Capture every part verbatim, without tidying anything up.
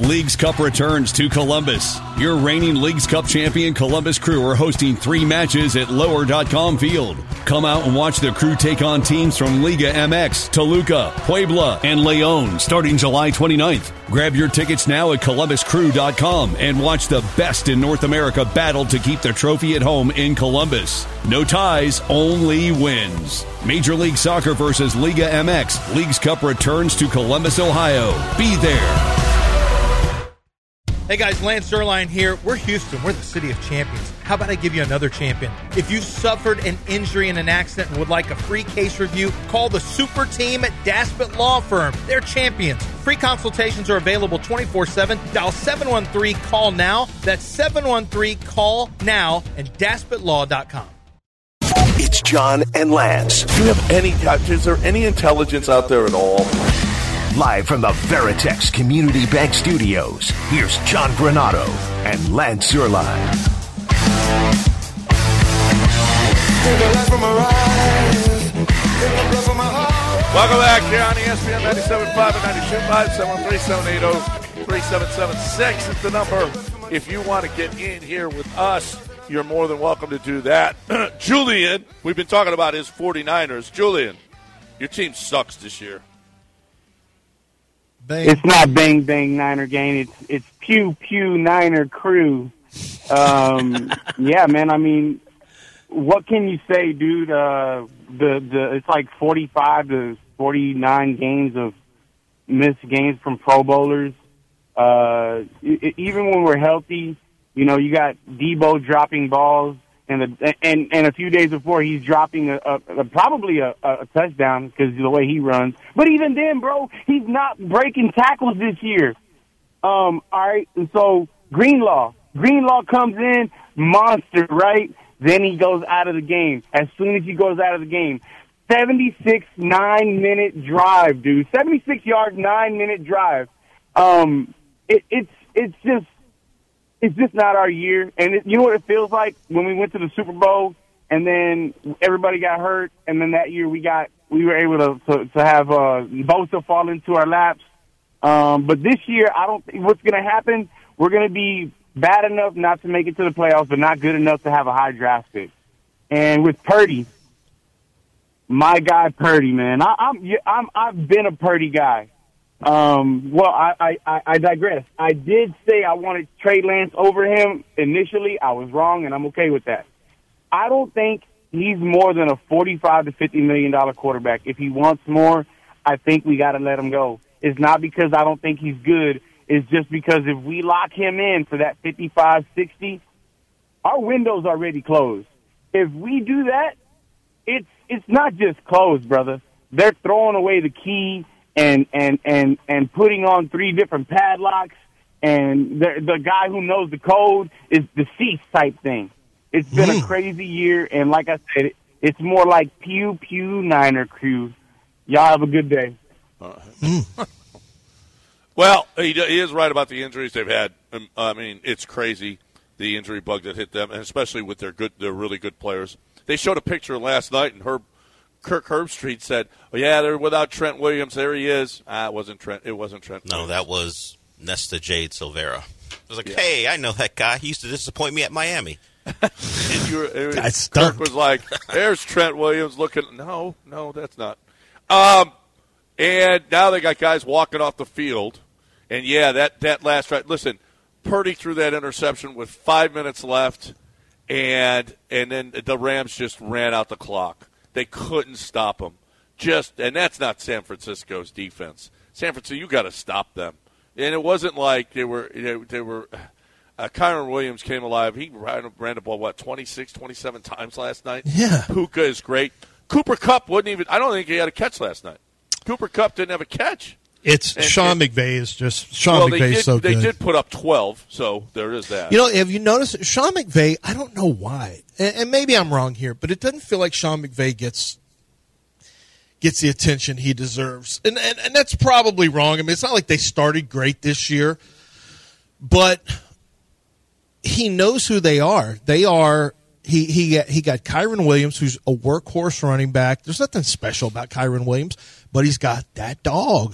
Leagues Cup returns to Columbus. Your reigning Leagues Cup champion Columbus Crew are hosting three matches at lower dot com Field. Come out and watch the Crew take on teams from Liga M X, Toluca, Puebla, and Leon starting July twenty-ninth. Grab your tickets now at columbus crew dot com and watch the best in North America battle to keep the trophy at home in Columbus. No ties, only wins. Major League Soccer versus Liga M X. Leagues Cup returns to Columbus, Ohio. Be there. Hey guys, Lance Zierlein here. We're Houston. We're the city of champions. How about I give you another champion? If you suffered an injury in an accident and would like a free case review, call the super team at Daspit Law Firm. They're champions. Free consultations are available twenty-four seven. Dial seven one three, call now. That's seven one three, call now and daspit law dot com. It's John and Lance. Do you have any, is there any intelligence out there at all? Live from the Veritex Community Bank Studios, here's John Granado and Lance Zierlein. Welcome back here on E S P N ninety-seven point five and ninety-two point five, seven one three, seven eight zero, three seven seven six is the number. If you want to get in here with us, you're more than welcome to do that. Julian, we've been talking about his 49ers. Julian, your team sucks this year. Bang. It's not bang bang Niner gang. It's it's pew pew Niner crew. Um, yeah, man. I mean, what can you say, dude? Uh, the the it's like forty-five to forty-nine games of missed games from Pro Bowlers. Uh, it, even when we're healthy, you know, you got Debo dropping balls. And, the, and and a few days before, he's dropping a, a, a probably a, a touchdown because the way he runs. But even then, bro, he's not breaking tackles this year. Um, all right, and so Greenlaw. Greenlaw comes in, monster, right? Then he goes out of the game. As soon as he goes out of the game, seventy-six nine-minute drive, dude. seventy-six yards, nine-minute drive. Um, it, it's it's just... It's just not our year. And it, you know what it feels like when we went to the Super Bowl and then everybody got hurt, and then that year we got we were able to to, to have uh, Bosa fall into our laps. Um, but this year, I don't think what's going to happen, we're going to be bad enough not to make it to the playoffs, but not good enough to have a high draft pick. And with Purdy, my guy Purdy, man, I, I'm, I'm I've been a Purdy guy. Um, well, I, I, I digress. I did say I wanted Trey Lance over him initially. I was wrong, and I'm okay with that. I don't think he's more than a forty-five to fifty million dollar quarterback. If he wants more, I think we got to let him go. It's not because I don't think he's good. It's just because if we lock him in for that fifty-five, sixty, our window's already closed. If we do that, it's it's not just closed, brother. They're throwing away the key. And, and, and, and putting on three different padlocks, and the, the guy who knows the code is deceased type thing. It's been mm. a crazy year, and like I said, it, it's more like pew pew Niner crew. Y'all have a good day. Uh, mm. Well, he, he is right about the injuries they've had. Um, I mean, it's crazy, the injury bug that hit them, and especially with their good, their really good players. They showed a picture last night, and Herb. Kirk Herbstreit said, "Oh yeah, they're without Trent Williams. There he is." Ah, it wasn't Trent. It wasn't Trent. No, Williams. That was Nesta Jade Silvera. I was like, yeah. "Hey, I know that guy. He used to disappoint me at Miami." and you were, it, Kirk was like, "There's Trent Williams looking." No, no, that's not. Um, and now they got guys walking off the field, and yeah, that that last right. Listen, Purdy threw that interception with five minutes left, and and then the Rams just ran out the clock. They couldn't stop him. Just and that's not San Francisco's defense. San Francisco, you got to stop them. And it wasn't like they were. They, they were. Uh, Kyron Williams came alive. He ran, ran the ball what twenty-six, twenty-seven times last night. Yeah. Puka is great. Cooper Kupp wouldn't even. I don't think he had a catch last night. Cooper Kupp didn't have a catch. It's and, Sean and, McVay is just Sean well, McVay is so they good. They did put up twelve, so there is that. You know, have you noticed Sean McVay? I don't know why, and, and maybe I'm wrong here, but it doesn't feel like Sean McVay gets. gets the attention he deserves. And, and and that's probably wrong. I mean, it's not like they started great this year, but he knows who they are. They are he he he got Kyron Williams, who's a workhorse running back. There's nothing special about Kyron Williams, but he's got that dog.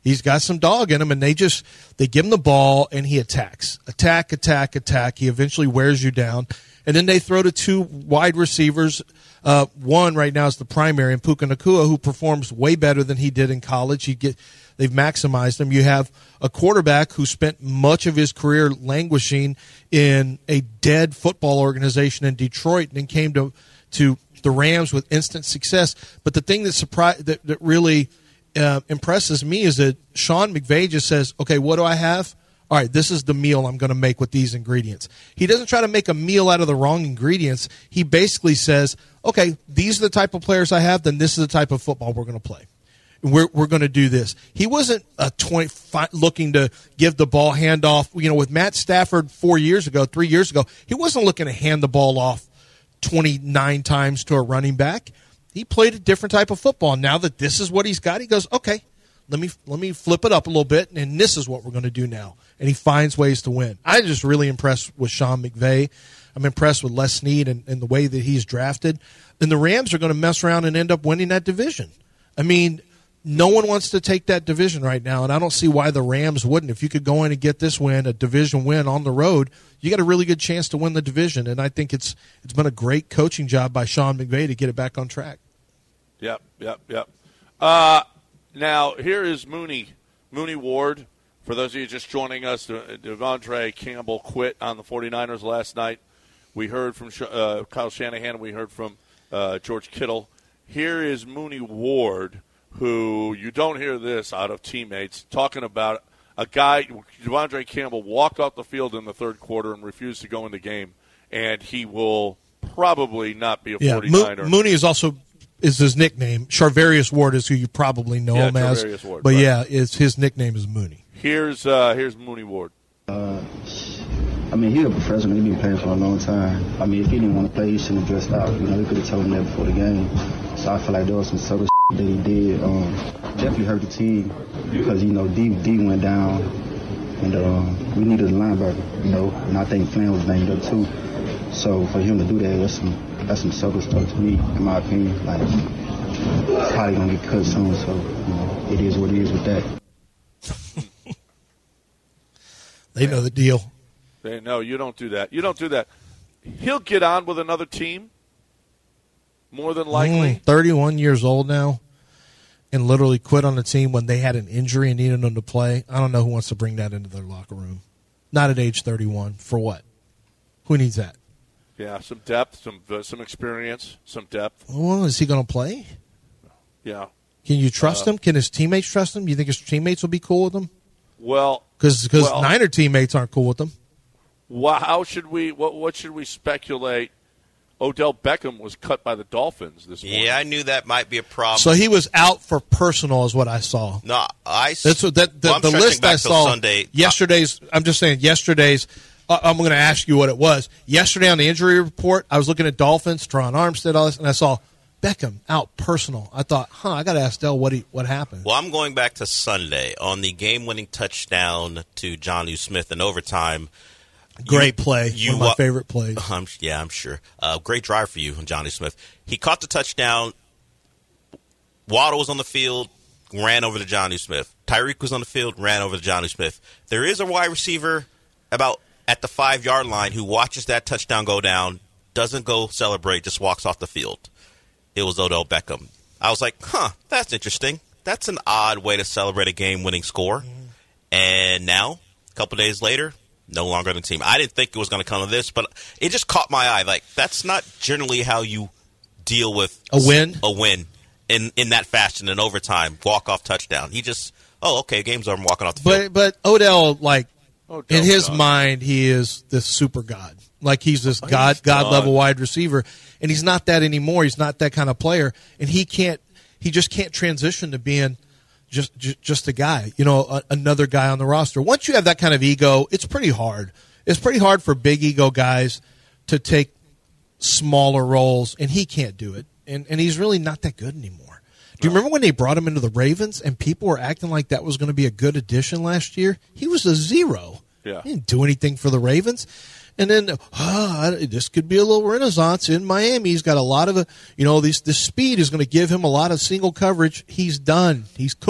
He's got some dog in him, and they just they give him the ball, and he attacks. Attack, attack, attack. He eventually wears you down. And then they throw to two wide receivers. Uh, one right now is the primary, and Puka Nacua, who performs way better than he did in college. He get They've maximized him. You have a quarterback who spent much of his career languishing in a dead football organization in Detroit and then came to to the Rams with instant success. But the thing that surprised, that, that really uh, impresses me is that Sean McVay just says, okay, what do I have? All right, this is the meal I'm going to make with these ingredients. He doesn't try to make a meal out of the wrong ingredients. He basically says, okay, these are the type of players I have, then this is the type of football we're going to play. We're we're going to do this. He wasn't a twenty looking to give the ball handoff. You know, with Matt Stafford four years ago, three years ago, he wasn't looking to hand the ball off twenty-nine times to a running back. He played a different type of football. Now that this is what he's got, he goes, okay, let me let me flip it up a little bit, and this is what we're going to do now. And he finds ways to win. I'm just really impressed with Sean McVay. I'm impressed with Les Snead and, and the way that he's drafted. And the Rams are going to mess around and end up winning that division. I mean, no one wants to take that division right now, and I don't see why the Rams wouldn't. If you could go in and get this win, a division win on the road, you got a really good chance to win the division. And I think it's it's been a great coaching job by Sean McVay to get it back on track. Yep, yep, yep. Uh, now, here is Mooney, Mooney Ward. For those of you just joining us, Devondre Campbell quit on the 49ers last night. We heard from uh, Kyle Shanahan. We heard from uh, George Kittle. Here is Mooney Ward, who you don't hear this out of teammates, talking about a guy, Devondre Campbell, walked off the field in the third quarter and refused to go in the game, and he will probably not be a yeah, 49er. Mo- Mooney is also is his nickname. Charvarius Ward is who you probably know yeah, him as. Ward, but, right. yeah, it's, his nickname is Mooney. Here's uh, here's Mooney Ward. Uh, I mean, he's a professional. He's been playing for a long time. I mean, if he didn't want to play, he shouldn't have dressed out. You know, he could have told him that before the game. So I feel like there was some subtle shit that he did. Um, definitely hurt the team because, you know, D, D went down, and um, we needed a linebacker, you know, and I think Flynn was named up too. So for him to do that, that's some, that's some subtle stuff to me, in my opinion. Like, probably going to get cut soon, so, you know, it is what it is with that. They know the deal. They know you don't do that. You don't do that. He'll get on with another team, more than likely. Mm, thirty-one years old now, and literally quit on the team when they had an injury and needed him to play. I don't know who wants to bring that into their locker room. Not at age thirty-one. For what? Who needs that? Yeah, some depth, some uh, some experience, some depth. Well, is he going to play? Yeah. Can you trust uh, him? Can his teammates trust him? Do you think his teammates will be cool with him? Well, because well, Niner teammates aren't cool with him. Well, how should we? What what should we speculate? Odell Beckham was cut by the Dolphins this morning. Yeah, I knew that might be a problem. So he was out for personal, is what I saw. No, I. That's what that the, well, the list I saw. Sunday. Yesterday's. I'm just saying. Yesterday's. Uh, I'm going to ask you what it was. Yesterday on the injury report, I was looking at Dolphins, Teron Armstead, all this, and I saw Beckham out personal. I thought, huh, I got to ask Del what he what happened. Well, I'm going back to Sunday on the game-winning touchdown to Jonnu Smith in overtime. Great you, play. You, One of my favorite plays. Um, yeah, I'm sure. Uh, great drive for you, Jonnu Smith. He caught the touchdown. Waddle was on the field, ran over to Jonnu Smith. Tyreek was on the field, ran over to Jonnu Smith. There is a wide receiver about at the five-yard line who watches that touchdown go down, doesn't go celebrate, just walks off the field. It was Odell Beckham. I was like, huh, that's interesting. That's an odd way to celebrate a game-winning score. Mm-hmm. And now, a couple days later, no longer on the team. I didn't think it was going to come to this, but it just caught my eye. Like, that's not generally how you deal with a win. A win in, in that fashion, in overtime, walk-off touchdown. He just, oh, okay, game's over, I'm walking off the field. But, but Odell, like, Odell in his God. mind, he is this super god. Like, he's this oh, god, God-level wide receiver. And he's not that anymore. He's not that kind of player. And he can't, he just can't transition to being just just, just a guy, you know, a, another guy on the roster. Once you have that kind of ego, it's pretty hard. It's pretty hard for big ego guys to take smaller roles, and he can't do it. And and he's really not that good anymore. Do you remember when they brought him into the Ravens and people were acting like that was going to be a good addition last year? He was a zero. Yeah. He didn't do anything for the Ravens. And then, oh, this could be a little renaissance in Miami. He's got a lot of, a, you know, this, this speed is going to give him a lot of single coverage. He's done. He's cooked.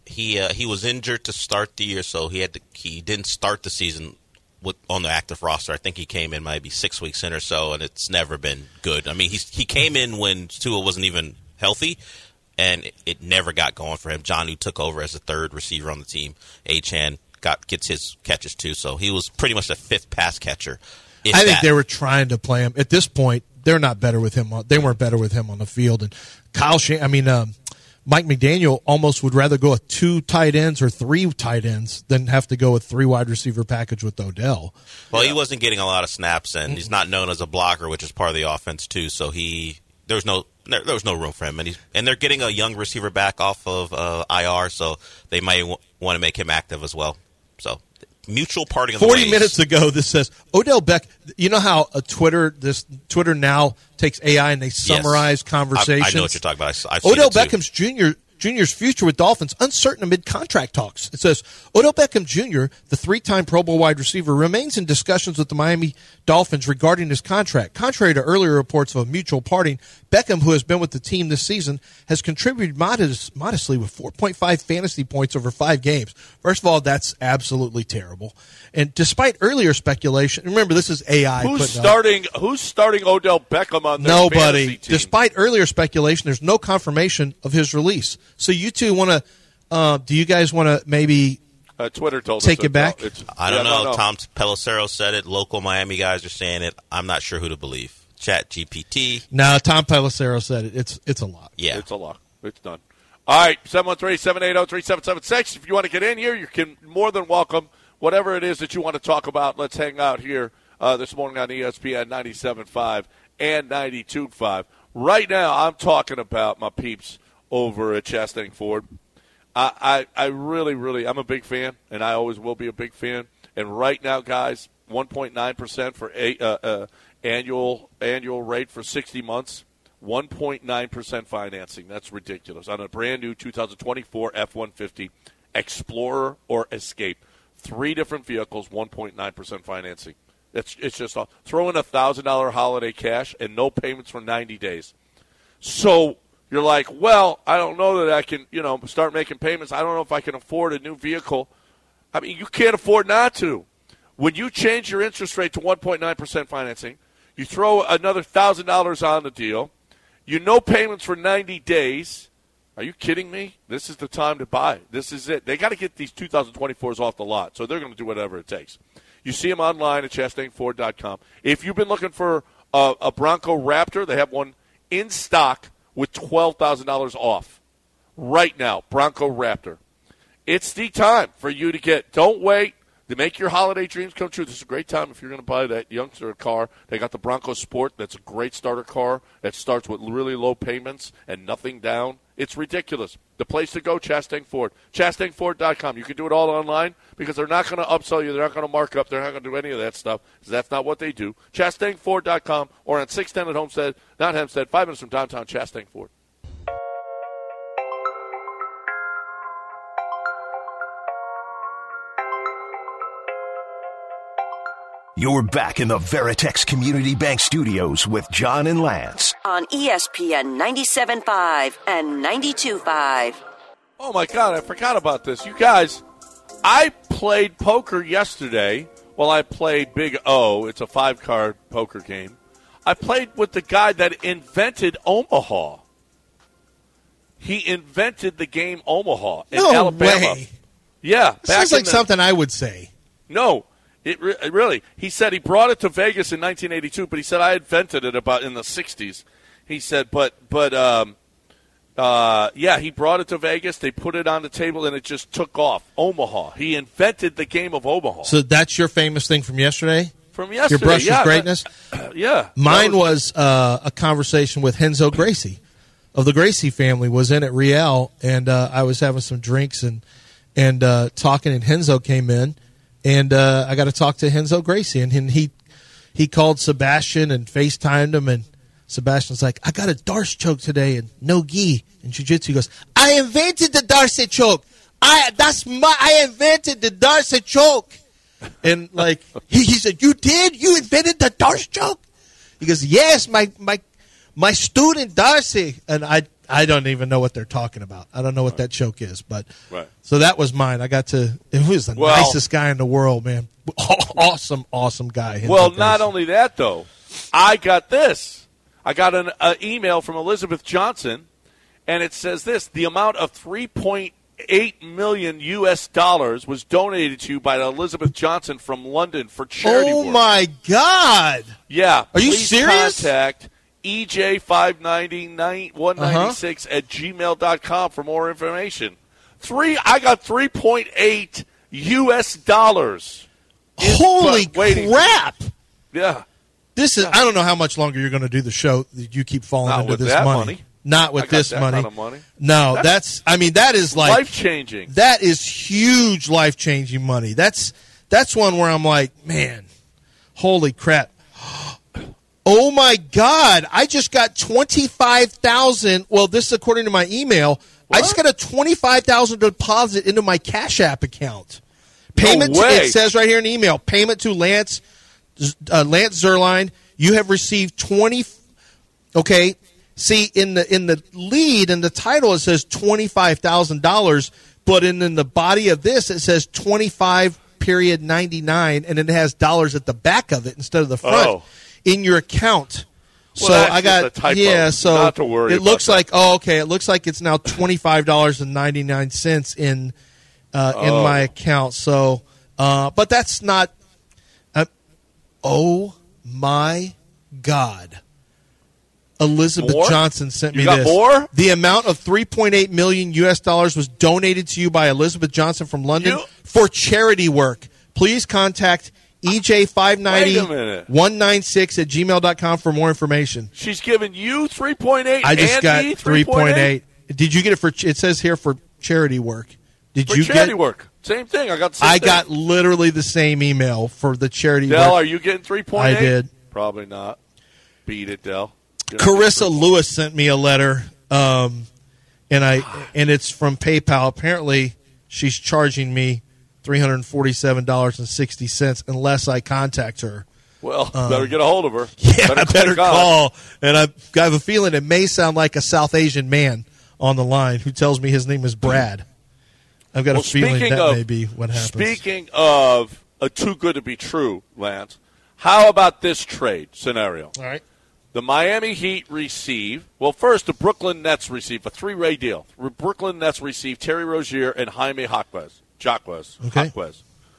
he uh, he was injured to start the year, so he had to, he didn't start the season with, on the active roster. I think he came in maybe six weeks in or so, and it's never been good. I mean, he he came in when Tua wasn't even healthy, and it, it never got going for him. Jonnu took over as the third receiver on the team. Achane got gets his catches too, so he was pretty much the fifth pass catcher. I think that. They were trying to play him. At this point, they're not better with him. On, they weren't better with him on the field. And Kyle, Shan- I mean, um, Mike McDaniel almost would rather go with two tight ends or three tight ends than have to go with three wide receiver package with Odell. Well, yeah. He wasn't getting a lot of snaps, and he's not known as a blocker, which is part of the offense too. So he there was no there, there was no room for him, and he's and they're getting a young receiver back off of uh, I R, so they might w- want to make him active as well. So. Mutual parting of the ways. Forty minutes ago, this says Odell Beck. You know how a Twitter this Twitter now takes A I and they summarize yes. conversations. I, I know what you're talking about. I've Odell seen it too. Beckham's Junior Junior's future with Dolphins uncertain amid contract talks. It says Odell Beckham Junior, the three-time Pro Bowl wide receiver, remains in discussions with the Miami Dolphins regarding his contract. Contrary to earlier reports of a mutual parting, Beckham, who has been with the team this season, has contributed modest, modestly with four point five fantasy points over five games. First of all, that's absolutely terrible. And despite earlier speculation, remember this is A I. Who's starting? Up, who's starting Odell Beckham on their nobody? Fantasy team? Despite earlier speculation, there's no confirmation of his release. So you two want to? Uh, do you guys want to maybe? Uh, Twitter told take us it back. No, I don't yeah, know. No, no. Tom Pelissero said it. Local Miami guys are saying it. I'm not sure who to believe. Chat G P T. No, Tom Pelissero said it. It's it's a lot. Yeah, it's a lot. It's done. All right, seven one three, seven eight zero, three seven seven six. If you want to get in here, you can more than welcome. Whatever it is that you want to talk about, let's hang out here uh, this morning on E S P N ninety-seven point five and ninety-two point five. Right now, I'm talking about my peeps over at Chastang Ford. I, I, I really, really, I'm a big fan, and I always will be a big fan. And right now, guys, one point nine percent for a, uh, uh, annual annual rate for sixty months, one point nine percent financing. That's ridiculous. On a brand new two thousand twenty-four F one fifty Explorer or Escape. Three different vehicles, one point nine percent financing. It's, it's just all. Throw in a one thousand dollars holiday cash and no payments for ninety days. So you're like, well, I don't know that I can, you know, start making payments. I don't know if I can afford a new vehicle. I mean, you can't afford not to. When you change your interest rate to one point nine percent financing, you throw another one thousand dollars on the deal, you no payments for ninety days. Are you kidding me? This is the time to buy. This is it. They got to get these two thousand twenty-fours off the lot, so they're going to do whatever it takes. You see them online at Chastang Ford dot com. If you've been looking for a, a Bronco Raptor, they have one in stock with twelve thousand dollars off right now, Bronco Raptor. It's the time for you to get. Don't wait. To make your holiday dreams come true. This is a great time if you're going to buy that youngster a car. They got the Bronco Sport. That's a great starter car that starts with really low payments and nothing down. It's ridiculous. The place to go, Chastang Ford. Chastang Ford dot com. You can do it all online because they're not going to upsell you. They're not going to mark up. They're not going to do any of that stuff because that's not what they do. Chastang Ford dot com or on six ten at Homestead, not Hempstead, five minutes from downtown Chastang Ford. You're back in the Veritex Community Bank Studios with John and Lance. On E S P N ninety-seven point five and ninety-two point five. Oh, my God, I forgot about this. You guys, I played poker yesterday. Well, I played Big O. It's a five-card poker game. I played with the guy that invented Omaha. He invented the game Omaha in no Alabama. Way. Yeah. Sounds like the, something I would say. No. It re- really, he said he brought it to Vegas in nineteen eighty-two, but he said I invented it about in the sixties. He said, but but um, uh, yeah, he brought it to Vegas. They put it on the table, and it just took off. Omaha. He invented the game of Omaha. So that's your famous thing from yesterday? From yesterday, Your brush yeah, with greatness? That, yeah. Mine was, was uh, a conversation with Renzo Gracie of the Gracie family. Was in at Riel, and uh, I was having some drinks and and uh, talking, and Renzo came in. And uh, I got to talk to Renzo Gracie, and he he called Sebastian and FaceTimed him, and Sebastian's like, I got a Darce choke today and no gi in jiu-jitsu. He goes, I invented the Darce choke. I that's my I invented the Darce choke. And like he, he said, you did? You invented the Darce choke? He goes, yes, my my my student Darcy. And I I don't even know what they're talking about. I don't know what right. that choke is, but right. so that was mine. I got to. It was the well, nicest guy in the world, man. Awesome, awesome guy. Well, not only that though, I got this. I got an uh, email from Elizabeth Johnson, and it says this: the amount of three point eight million U S dollars was donated to you by Elizabeth Johnson from London for charity oh work. Oh my God! Yeah, are you serious? Contact E J five ninety one ninety-six uh-huh. at gmail dot com for more information. Three, I got three point eight U S dollars. Holy crap! Yeah, this is. I don't know how much longer you're going to do the show. You keep falling Not into with this that money. money. Not with I got this that money. Kind of money. No, that's, that's. I mean, that is like life changing. That is huge, life changing money. That's that's one where I'm like, man, holy crap. Oh, my God. I just got twenty-five thousand dollars. Well, this is according to my email. What? I just got a twenty-five thousand dollars deposit into my Cash App account. Payment, no way. To, it says right here in the email, payment to Lance uh, Lance Zierlein. You have received twenty. Okay, see, in the in the lead, in the title, it says twenty-five thousand dollars, but in, in the body of this, it says twenty-five period ninety-nine, and it has dollars at the back of it instead of the front. Oh. In your account. Well, so that's I got just a typo. Yeah, so Not to worry it about looks that. like oh okay, it looks like it's now twenty-five dollars and ninety-nine cents in uh, oh. in my account. So uh, but that's not uh, oh my God. Elizabeth more? Johnson sent you me got this. More? The amount of three point eight million U S dollars was donated to you by Elizabeth Johnson from London you? for charity work. Please contact E J five ninety one ninety-six at gmail dot com for more information. She's giving you three point eight. I just and got three point eight. Did you get it for? It says here for charity work. Did for you charity get work? Same thing. I got. The same I thing. got literally the same email for the charity Del, work. are you getting three point eight? I did. Probably not. Beat it, Del. Carissa Lewis sent me a letter, um, and I and it's from PayPal. Apparently, she's charging me three hundred forty-seven dollars and sixty cents unless I contact her. Well, um, better get a hold of her. Yeah, better I better call. call. And I, I have a feeling it may sound like a South Asian man on the line who tells me his name is Brad. I've got well, a feeling that of, may be what happens. Speaking of a too good to be true, Lance, how about this trade scenario? All right. The Miami Heat receive, well, first the Brooklyn Nets receive a three-way deal. The Brooklyn Nets receive Terry Rozier and Jaime Jaquez. Jaquez. Okay. Jaquez.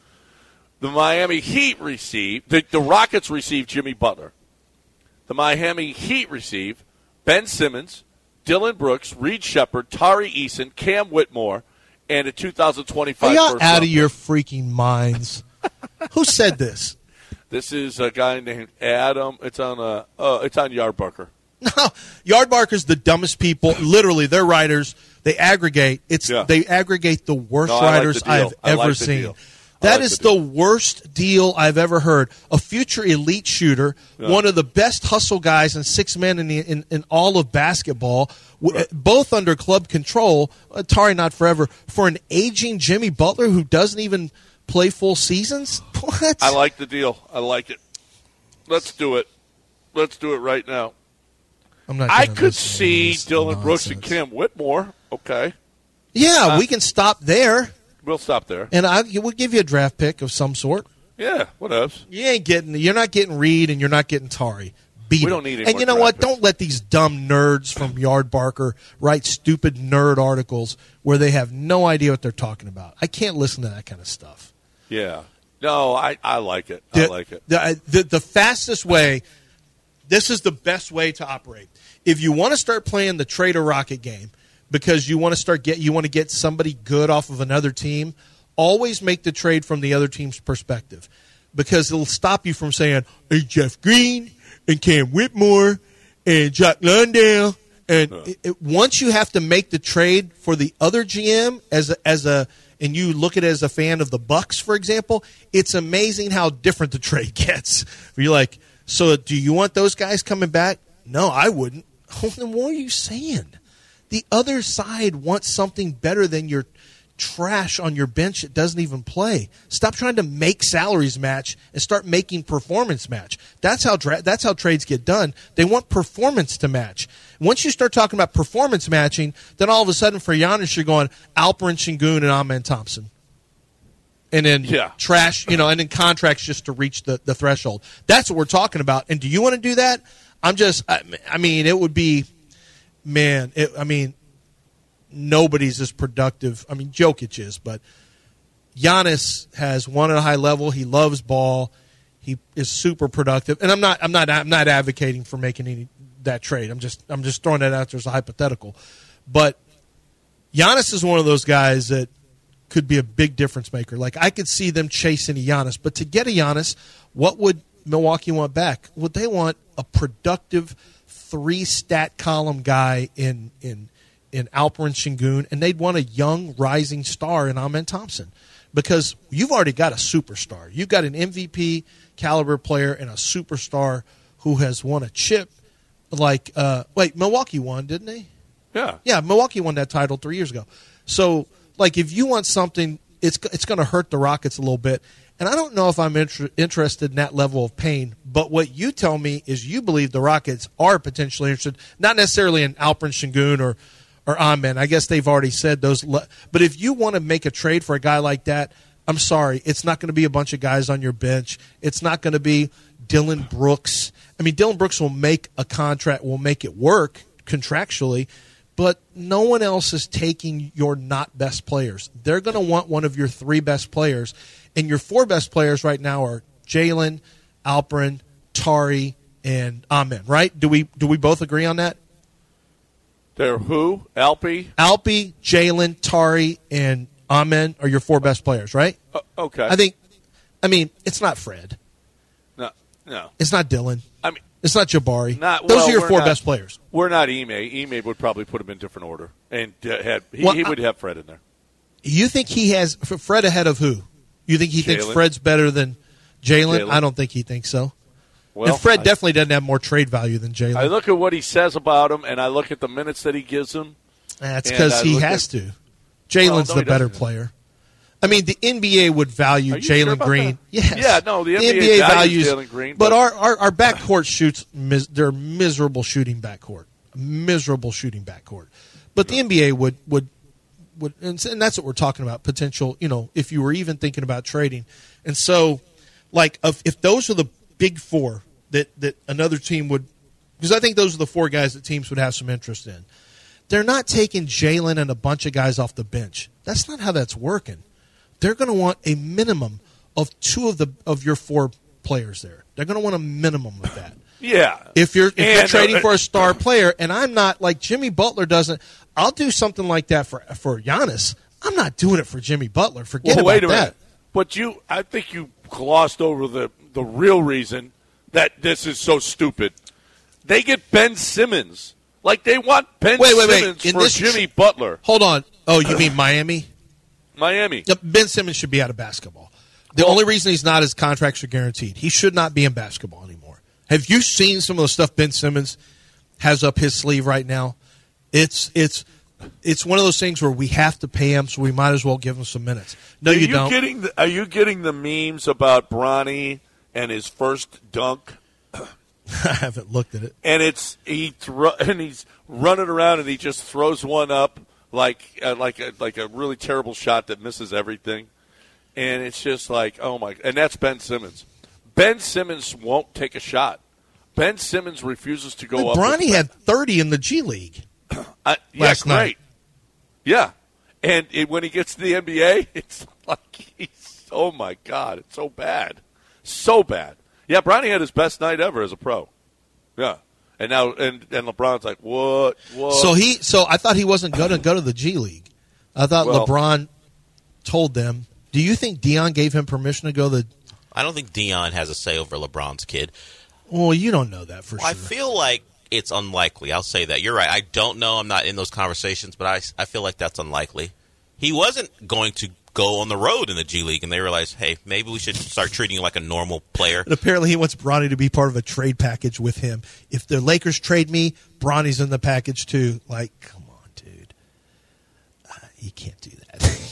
The Miami Heat receive, the, the Rockets receive Jimmy Butler. The Miami Heat receive Ben Simmons, Dylan Brooks, Reed Shepard, Tari Eason, Cam Whitmore, and a two thousand twenty-five Are y'all first out round of your freaking minds? Who said this? This is a guy named Adam. It's on uh, uh it's on Yardbarker. No, Yardbarker's the dumbest people. Literally, they're writers. They aggregate. It's Yeah. they aggregate the worst No, I like writers the deal. I've I ever like the seen. deal. I That like is the the, deal. worst deal I've ever heard. A future elite shooter, Yeah. one of the best hustle guys and six men in the in, in all of basketball, w- Right. both under club control. Atari not forever for an aging Jimmy Butler who doesn't even play full seasons. What? I like the deal. I like it. Let's do it. Let's do it right now. I'm not. I gonna could listen to see this Dylan Brooks and nonsense. Cam Whitmore. Okay, Yeah, Uh, we can stop there. we'll stop there. And I we'll give you a draft pick of some sort. Yeah, what else? You ain't getting. You're not getting Reed, and you're not getting Tari. Beat We it. don't need any And more you know draft what? picks. Don't let these dumb nerds from Yardbarker write stupid nerd articles where they have no idea what they're talking about. I can't listen to that kind of stuff. Yeah. No, I, I like it. The, I like it. The, the, the fastest way, this is the best way to operate. If you want to start playing the trade or rocket game because you want to start get you want to get somebody good off of another team, always make the trade from the other team's perspective because it'll stop you from saying, hey, Jeff Green and Cam Whitmore and Jack Lundale. And Uh. it, it, once you have to make the trade for the other G M as a, as a and you look at it as a fan of the Bucks, for example, it's amazing how different the trade gets. You're like, so do you want those guys coming back? No, I wouldn't. Then what are you saying? The other side wants something better than your trash on your bench that doesn't even play. Stop trying to make salaries match and start making performance match. That's how dra- that's how trades get done. They want performance to match. Once you start talking about performance matching, then all of a sudden for Giannis, you're going Alperen Sengun and Amen Thompson. And then yeah. trash, you know, and then contracts just to reach the, the threshold. That's what we're talking about. And do you want to do that? I'm just, I, I mean, it would be, man, it, I mean, nobody's as productive. I mean, Jokic is, but Giannis has won at a high level. He loves ball. He is super productive. And I'm not, I'm not, I'm not advocating for making any that trade. I'm just, I'm just throwing that out there as a hypothetical. But Giannis is one of those guys that could be a big difference maker. Like, I could see them chasing a Giannis. But to get a Giannis, what would Milwaukee want back? Would they want a productive three-stat column guy in in in Alperen Sengun, and they'd want a young rising star in Amen Thompson? Because you've already got a superstar. You've got an M V P caliber player and a superstar who has won a chip. Like, uh, wait, Milwaukee won, didn't they? Yeah. Yeah, Milwaukee won that title three years ago. So, like, if you want something, it's it's going to hurt the Rockets a little bit. And I don't know if I'm inter- interested in that level of pain, but what you tell me is you believe the Rockets are potentially interested, not necessarily in Alperen Sengun or, or Amen. I guess they've already said those. Le- but if you want to make a trade for a guy like that, I'm sorry. It's not going to be a bunch of guys on your bench. It's not going to be Dillon Brooks. I mean, Dillon Brooks will make a contract, will make it work contractually, but no one else is taking your not best players. They're going to want one of your three best players. And your four best players right now are Jalen, Alperen, Tari, and Amen, right? Do we do we both agree on that? They're who? Alpi? Alpi, Jalen, Tari, and Amen are your four best players, right? Uh, okay. I think, I mean, it's not Fred. No, no. It's not Dylan. I mean, it's not Jabari. Not, Those well, are your four not, best players. We're not Ime. Ime would probably put them in different order, and uh, had he, well, he would have Fred in there. You think he has Fred ahead of who? You think he Jaylen. thinks Fred's better than Jalen? I don't think he thinks so. Well, and Fred I, definitely doesn't have more trade value than Jalen. I look at what he says about him, and I look at the minutes that he gives him. That's because he has at, to. Jalen's well, no, the better player. I mean, the N B A would value Jalen sure Green. Yes. Yeah, no, the, the N B A, N B A values Jalen Green. But, but our, our, our backcourt shoots, mis- they're miserable shooting backcourt. Miserable shooting backcourt. But the N B A would, would, would and that's what we're talking about, potential, you know, if you were even thinking about trading. And so, like, if, if those are the big four that, that another team would, because I think those are the four guys that teams would have some interest in. They're not taking Jalen and a bunch of guys off the bench. That's not how that's working. They're going to want a minimum of two of the of your four players there. They're going to want a minimum of that. Yeah. If you're if and, you're trading uh, for a star player, and I'm not like Jimmy Butler doesn't. I'll do something like that for for Giannis. I'm not doing it for Jimmy Butler. Forget well, wait about a that. Minute. But you, I think you glossed over the the real reason that this is so stupid. They get Ben Simmons. Like they want Ben wait, wait, Simmons wait. for this Jimmy tr- Butler. Hold on. Oh, you mean Miami? Miami. Yep, Ben Simmons should be out of basketball. The well, only reason he's not is contracts are guaranteed. He should not be in basketball anymore. Have you seen some of the stuff Ben Simmons has up his sleeve right now? It's it's it's one of those things where we have to pay him, so we might as well give him some minutes. No, are you, you don't. Getting the, are you getting the memes about Bronny and his first dunk? I haven't looked at it. And it's he thro- and he's running around and he just throws one up like uh, like a, like a really terrible shot that misses everything. And it's just like, oh my! And that's Ben Simmons. Ben Simmons won't take a shot. Ben Simmons refuses to go like up. Bronny had thirty in the G League. Uh, yeah, last great. Night. Yeah, and it, when he gets to the N B A, it's like he's oh my god, it's so bad, so bad. Yeah, Bronny had his best night ever as a pro. Yeah, and now and, and LeBron's like, what? What? So he, so I thought he wasn't going to go to the G League. I thought well, LeBron told them. Do you think Dion gave him permission to go to the? I don't think Dion has a say over LeBron's kid. Well, you don't know that for well, sure. I feel like it's unlikely. I'll say that. You're right. I don't know. I'm not in those conversations, but I, I feel like that's unlikely. He wasn't going to go on the road in the G League, and they realized, hey, maybe we should start treating you like a normal player. And apparently he wants Bronny to be part of a trade package with him. If the Lakers trade me, Bronny's in the package too. Like, come on, dude. Uh, you can't do that.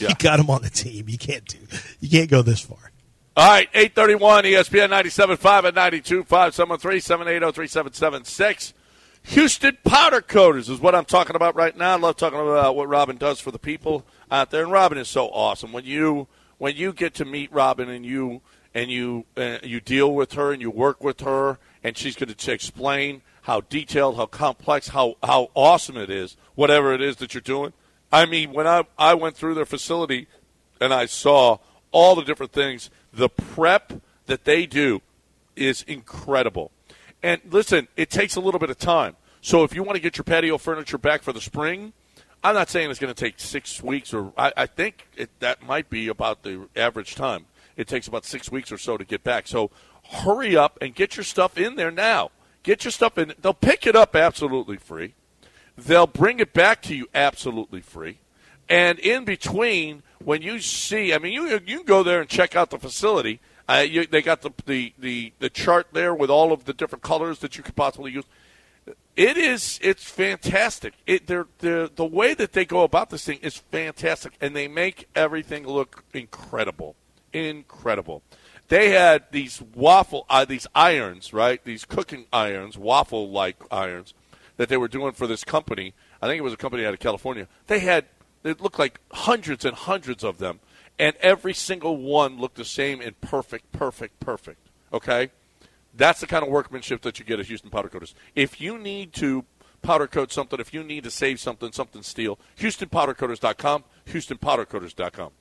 Yeah. You got him on the team. You can't do. You can't go this far. All right, eight thirty-one, E S P N ninety-seven point five and ninety-two point five, seven one three, seven eight zero, three seven seven six. Houston Powder Coaters is what I'm talking about right now. I love talking about what Robin does for the people out there, and Robin is so awesome. When you when you get to meet Robin and you and you uh, you deal with her and you work with her, and she's going to explain how detailed, how complex, how, how awesome it is, whatever it is that you're doing. I mean, when I, I went through their facility and I saw all the different things, the prep that they do is incredible. And listen, it takes a little bit of time. So if you want to get your patio furniture back for the spring, I'm not saying it's going to take six weeks, or I, I think it, that might be about the average time. It takes about six weeks or so to get back. So hurry up and get your stuff in there now. Get your stuff in. They'll pick it up absolutely free. They'll bring it back to you absolutely free. And in between, when you see, I mean, you you can go there and check out the facility. Uh, you, they got the, the, the, the chart there with all of the different colors that you could possibly use. It is, it's fantastic. It, they're, they're, the way that they go about this thing is fantastic, and they make everything look incredible. Incredible. They had these waffle, uh, these irons, right? These cooking irons, waffle-like irons that they were doing for this company. I think it was a company out of California. They had, it looked like hundreds and hundreds of them, and every single one looked the same and perfect, perfect, perfect. Okay? That's the kind of workmanship that you get at Houston Powder Coaters. If you need to powder coat something, if you need to save something, something steel, Houston Powder Coaters dot com, Houston Powder Coaters dot com.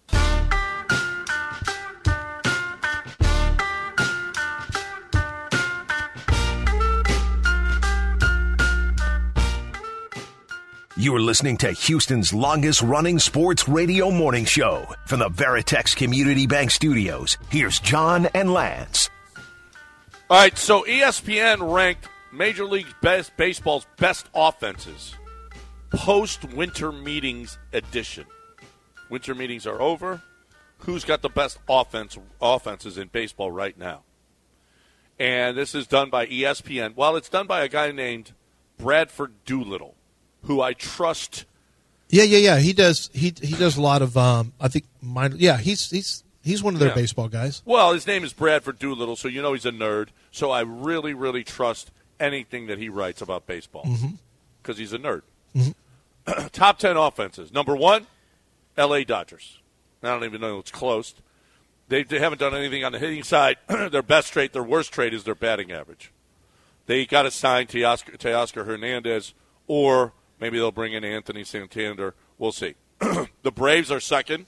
You're listening to Houston's longest-running sports radio morning show from the Veritex Community Bank Studios. Here's John and Lance. All right, so E S P N ranked Major League best, Baseball's best offenses post-winter meetings edition. Winter meetings are over. Who's got the best offense offenses in baseball right now? And this is done by E S P N. Well, it's done by a guy named Bradford Doolittle, who I trust. Yeah, yeah, yeah. He does. He he does a lot of. Um, I think. Minor, yeah, he's he's he's one of their yeah. baseball guys. Well, his name is Bradford Doolittle, so you know he's a nerd. So I really, really trust anything that he writes about baseball because mm-hmm. he's a nerd. Mm-hmm. Top ten offenses. Number one, L A Dodgers. I don't even know it's close. They, they haven't done anything on the hitting side. Their best trait, their worst trait is their batting average. They got to sign Teoscar, Teoscar Hernandez, or maybe they'll bring in Anthony Santander. We'll see. The Braves are second.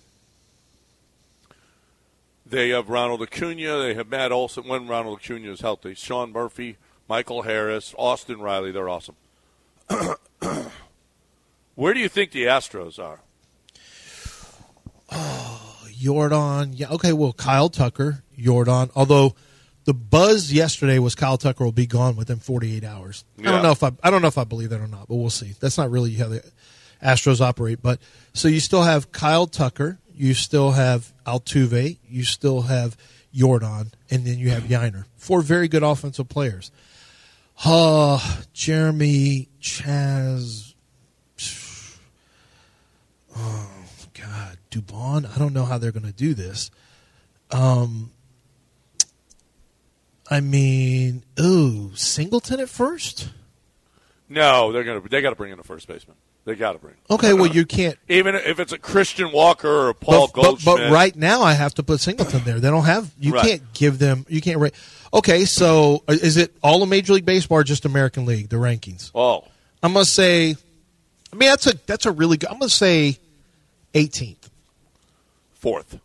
They have Ronald Acuna. They have Matt Olson when Ronald Acuna is healthy. Sean Murphy, Michael Harris, Austin Riley. They're awesome. Where do you think the Astros are? Oh, Yordan. Yeah, okay, well, Kyle Tucker, Yordan. Although the buzz yesterday was Kyle Tucker will be gone within forty-eight hours. Yeah. I don't know if I I don't know if I believe that or not, but we'll see. That's not really how the Astros operate. But so you still have Kyle Tucker, you still have Altuve, you still have Yordan, and then you have Yiner. Four very good offensive players. Uh, Jeremy Chaz. Oh God, Dubon. I don't know how they're going to do this. Um. I mean, ooh, Singleton at first? No, they're gonna. They got to bring in a first baseman. They got to bring. Okay, well, you can't. Even if it's a Christian Walker or a Paul but, Goldschmidt. But, but right now, I have to put Singleton there. They don't have. You right. can't give them. You can't. Ra- okay, so is it all of Major League Baseball or just American League? The rankings. Oh, I'm gonna say. I mean, that's a that's a really good. I'm gonna say eighteenth, fourth.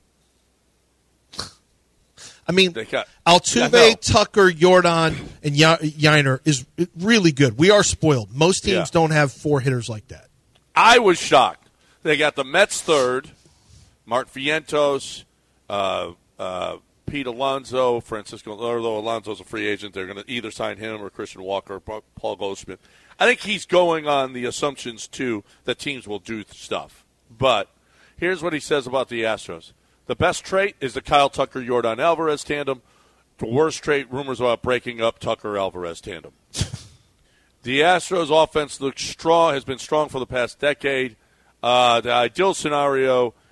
I mean, got, Altuve, yeah, no. Tucker, Yordan, and Yiner is really good. We are spoiled. Most teams yeah. don't have four hitters like that. I was shocked. They got the Mets third, Mark Vientos, uh, uh, Pete Alonso, Francisco, although Alonso's a free agent, they're going to either sign him or Christian Walker or Paul Goldschmidt. I think he's going on the assumptions, too, that teams will do stuff. But here's what he says about the Astros. The best trait is the Kyle Tucker-Yordan Alvarez tandem. The worst trait, rumors about breaking up Tucker-Alvarez tandem. The Astros offense looks strong, has been strong for the past decade. Uh, the ideal scenario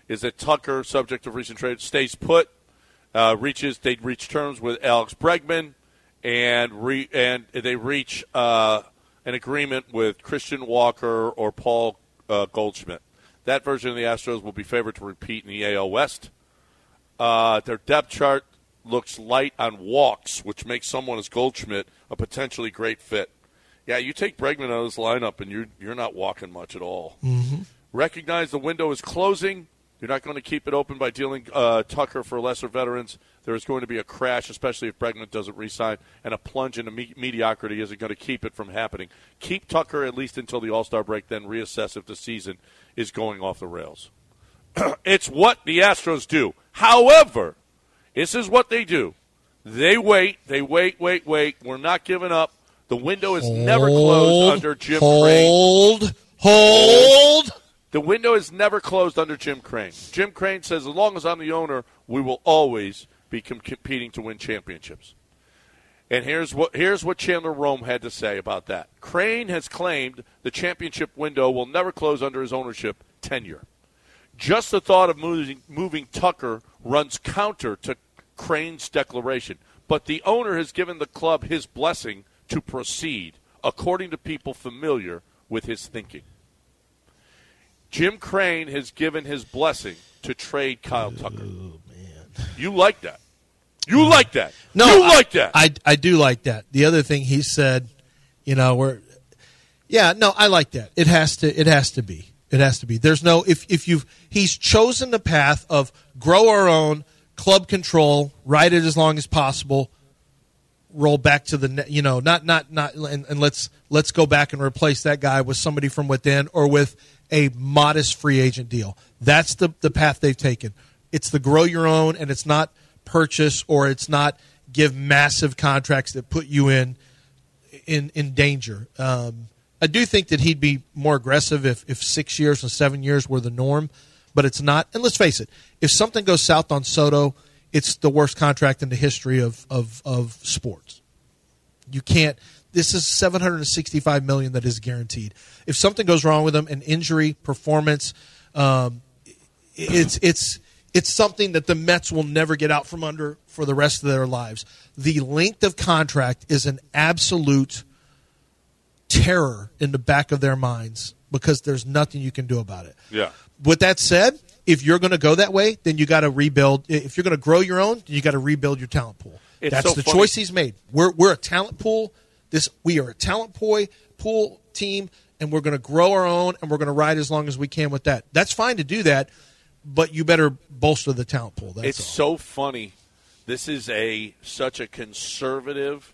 is that Tucker, subject of recent trade, stays put, uh, reaches they reach terms with Alex Bregman, and re, and they reach uh, an agreement with Christian Walker or Paul uh, Goldschmidt. That version of the Astros will be favored to repeat in the A L West. Uh, their depth chart looks light on walks, which makes someone as Goldschmidt a potentially great fit. Yeah, you take Bregman out of this lineup, and you're, you're not walking much at all. Mm-hmm. Recognize the window is closing. You're not going to keep it open by dealing uh, Tucker for lesser veterans. There is going to be a crash, especially if Bregman doesn't re-sign, and a plunge into me- mediocrity isn't going to keep it from happening. Keep Tucker at least until the All-Star break, then reassess if the season is going off the rails. It's what the Astros do. However, this is what they do. They wait, they wait, wait, wait. We're not giving up. The window is hold, never closed under Jim hold, Crane. Hold, hold. The window is never closed under Jim Crane. Jim Crane says, as long as I'm the owner, we will always be com- competing to win championships. And here's what here's what Chandler Rome had to say about that. Crane has claimed the championship window will never close under his ownership tenure. Just the thought of moving, moving Tucker runs counter to Crane's declaration. But the owner has given the club his blessing to proceed, according to people familiar with his thinking. Jim Crane has given his blessing to trade Kyle Tucker. Oh, man. You like that. You like that. No, you I, like that. I, I do like that. The other thing he said, you know, we're, yeah, no, I like that. It has to, it has to be. It has to be. There's no, if, if you've, he's chosen the path of grow our own, club control, ride it as long as possible, roll back to the, you know, not, not, not, and, and let's, let's go back and replace that guy with somebody from within or with a modest free agent deal. That's the, the path they've taken. It's the grow your own, and it's not purchase, or it's not give massive contracts that put you in in, in danger. Um, I do think that he'd be more aggressive if, if six years and seven years were the norm, but it's not. And let's face it, if something goes south on Soto, it's the worst contract in the history of, of, of sports. You can't. This is seven hundred sixty-five million dollars that is guaranteed. If something goes wrong with him, an injury, performance, um, it's it's it's something that the Mets will never get out from under for the rest of their lives. The length of contract is an absolute terror in the back of their minds because there's nothing you can do about it. Yeah. With that said, if you're going to go that way, then you got to rebuild. If you're going to grow your own, you got to rebuild your talent pool. It's That's so the funny. choice he's made. We're we're a talent pool. This we are a talent pool pool team, and we're going to grow our own, and we're going to ride as long as we can with that. That's fine to do that, but you better bolster the talent pool. That's it's all. so funny. This is a such a conservative.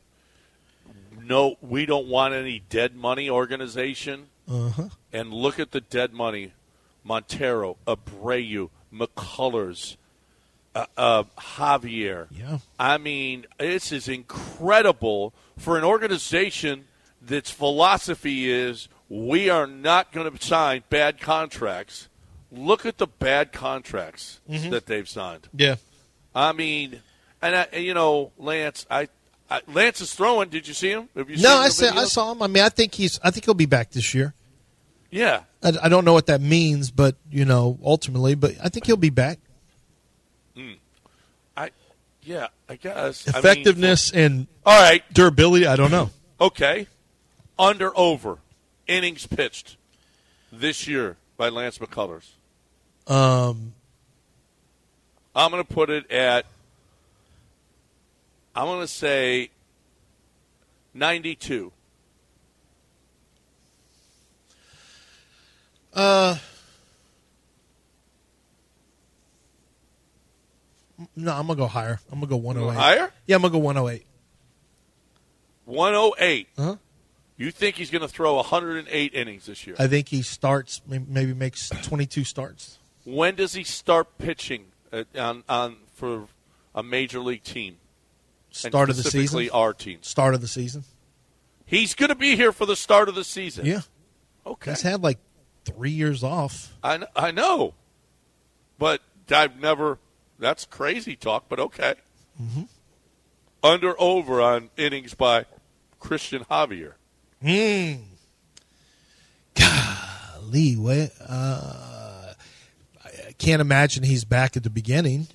No, we don't want any dead money organization. Uh-huh. And look at the dead money: Montero, Abreu, McCullers, uh, uh, Javier. Yeah. I mean, this is incredible for an organization that's philosophy is we are not going to sign bad contracts. Look at the bad contracts Mm-hmm. that they've signed. Yeah. I mean, and I, you know, Lance, I, I Lance is throwing. Did you see him? Have you seen No, the I said I videos? saw him. I mean, I think he's. I think he'll be back this year. Yeah. I, I don't know what that means, but you know, ultimately, but I think he'll be back. Mm. I, yeah, I guess Effectiveness I mean, and all right, durability, I don't know. okay. Under over innings pitched this year by Lance McCullers. Um, I'm going to put it at. I'm going to say ninety-two. Uh, no, I'm gonna go higher. I'm gonna go one oh eight. Higher? Yeah, I'm gonna go one oh eight. one oh eight. Huh? You think he's going to throw one hundred eight innings this year? I think he starts, maybe makes twenty-two starts. When does he start pitching uh, on on for a major league team? Start and of the specifically season. our team. Start of the season. He's going to be here for the start of the season. Yeah. Okay. He's had like three years off. I kn- I know, but I've never. That's crazy talk, but okay. Mm-hmm. Under over on innings by Christian Javier. Hmm. Golly, what? Uh, can't imagine he's back at the beginning.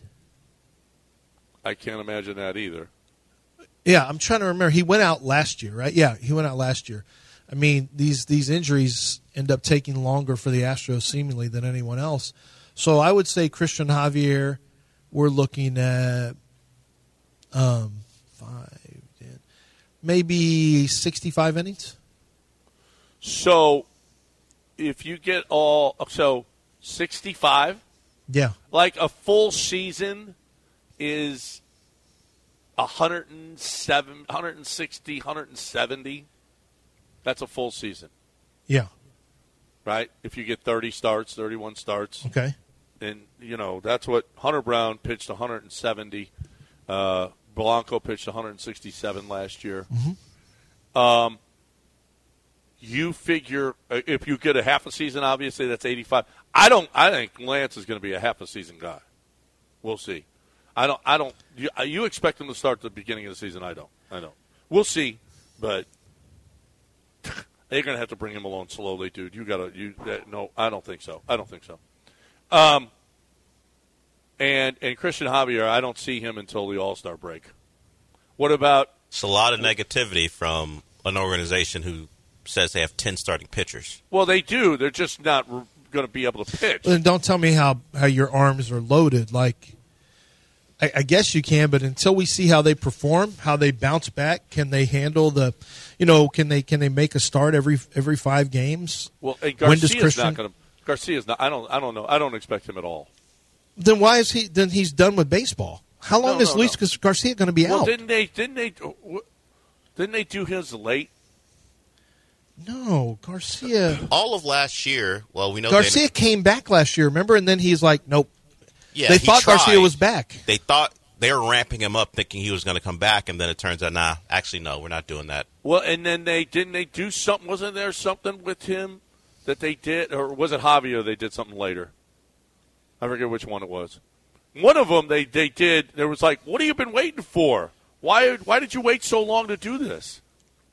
I can't imagine that either. Yeah, I'm trying to remember. He went out last year, right? Yeah, he went out last year. I mean, these these injuries end up taking longer for the Astros seemingly than anyone else. So I would say Christian Javier, we're looking at um, five, ten, maybe sixty-five innings. So if you get all – so sixty-five? Yeah. Like a full season is one hundred seven, one hundred sixty, one hundred seventy. That's a full season. Yeah. Right? If you get thirty starts, thirty-one starts. Okay. And, you know, that's what Hunter Brown pitched one hundred seventy. Uh, Blanco pitched one hundred sixty-seven last year. Mm-hmm. Um, you figure if you get a half a season, obviously that's eighty-five. I don't. I think Lance is going to be a half a season guy. We'll see. I don't. I don't. You, you expect him to start at the beginning of the season? I don't. I don't. We'll see, but they're going to have to bring him along slowly, dude. You got to. You uh, no. I don't think so. I don't think so. Um. And and Christian Javier, I don't see him until the All-Star break. What about? It's a lot of negativity from an organization who says they have ten starting pitchers. Well, they do. They're just not r- going to be able to pitch. Then don't tell me how, how your arms are loaded. Like, I, I guess you can, but until we see how they perform, how they bounce back, can they handle the, you know, can they can they make a start every every five games? Well, and When does Garcia's Christian- not going to. Garcia's not. I don't. I don't know. I don't expect him at all. Then why is he? Then he's done with baseball. How long No, is no, Luis no. Garcia going to be Well, out? didn't they? Didn't they? Didn't they do his late? No, Garcia. All of last year, well, we know Garcia they, came back last year, remember? And then he's like, nope. yeah, they he thought tried. Garcia was back. They thought they were ramping him up, thinking he was going to come back, and then it turns out, nah, actually, no, we're not doing that. Well, and then they didn't they do something? Wasn't there something with him that they did, or was it Javier? They did something later. I forget which one it was. One of them they, they did. There was like, what have you been waiting for? Why why did you wait so long to do this?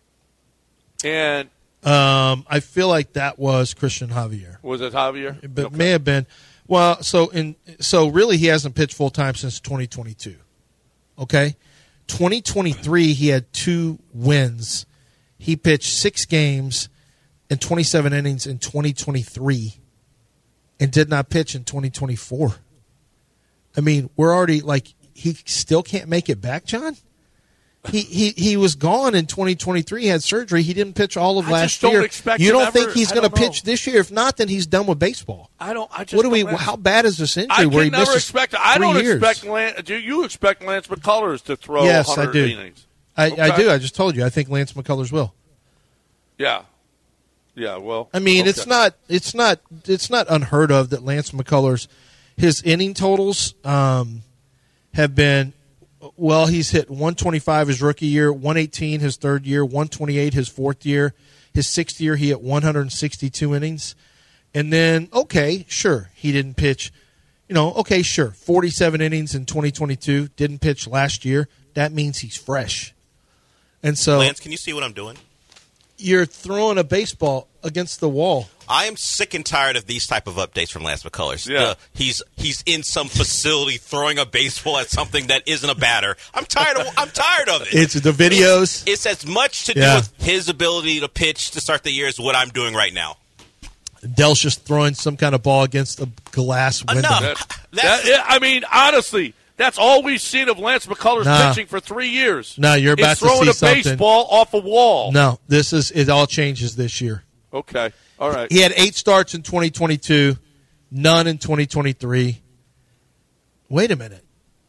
And Um, I feel like that was Christian Javier. was it Javier? But Okay. may have been. Well, so in so really he hasn't pitched full time since twenty twenty-two. Okay? twenty twenty-three he had two wins. He pitched six games and twenty-seven innings in twenty twenty-three and did not pitch in twenty twenty-four. I mean, we're already like he still can't make it back, John? He he he was gone in twenty twenty-three. He had surgery. He didn't pitch all of I last just don't year. expect You him don't ever- think he's I going to don't know. pitch this year? If not, then he's done with baseball. I don't. I just What do we? don't How bad is this injury? I where can he never misses expect. I three don't years? expect Lance. Do you expect Lance McCullers to throw Yes, one I hundred do. innings? I, Okay. I do. I just told you. I think Lance McCullers will. Yeah. Yeah. Well. I mean, okay. it's not. It's not. It's not unheard of that Lance McCullers, his inning totals um, have been. Well, he's hit one twenty-five his rookie year, one eighteen his third year, one twenty-eight his fourth year. His sixth year, he hit one hundred sixty-two innings. And then, okay, sure, he didn't pitch. You know, okay, sure, forty-seven innings in twenty twenty-two, didn't pitch last year. That means he's fresh. And so Lance, can you see what I'm doing? you're throwing a baseball against the wall. I am sick and tired of these type of updates from Lance McCullers. Yeah. Uh, he's he's in some facility throwing a baseball at something that isn't a batter. I'm tired of I'm tired of it. It's the videos. It's, it's as much to Yeah. do with his ability to pitch to start the year as what I'm doing right now. Del's just throwing some kind of ball against a glass window. Enough. That, That's- that- I mean, honestly, that's all we've seen of Lance McCullers Nah. pitching for three years. No, you're about It's to throwing see a something. baseball off a wall. No, this is it. All changes this year. Okay, all right. He had eight starts in twenty twenty-two, none in twenty twenty-three. Wait a minute.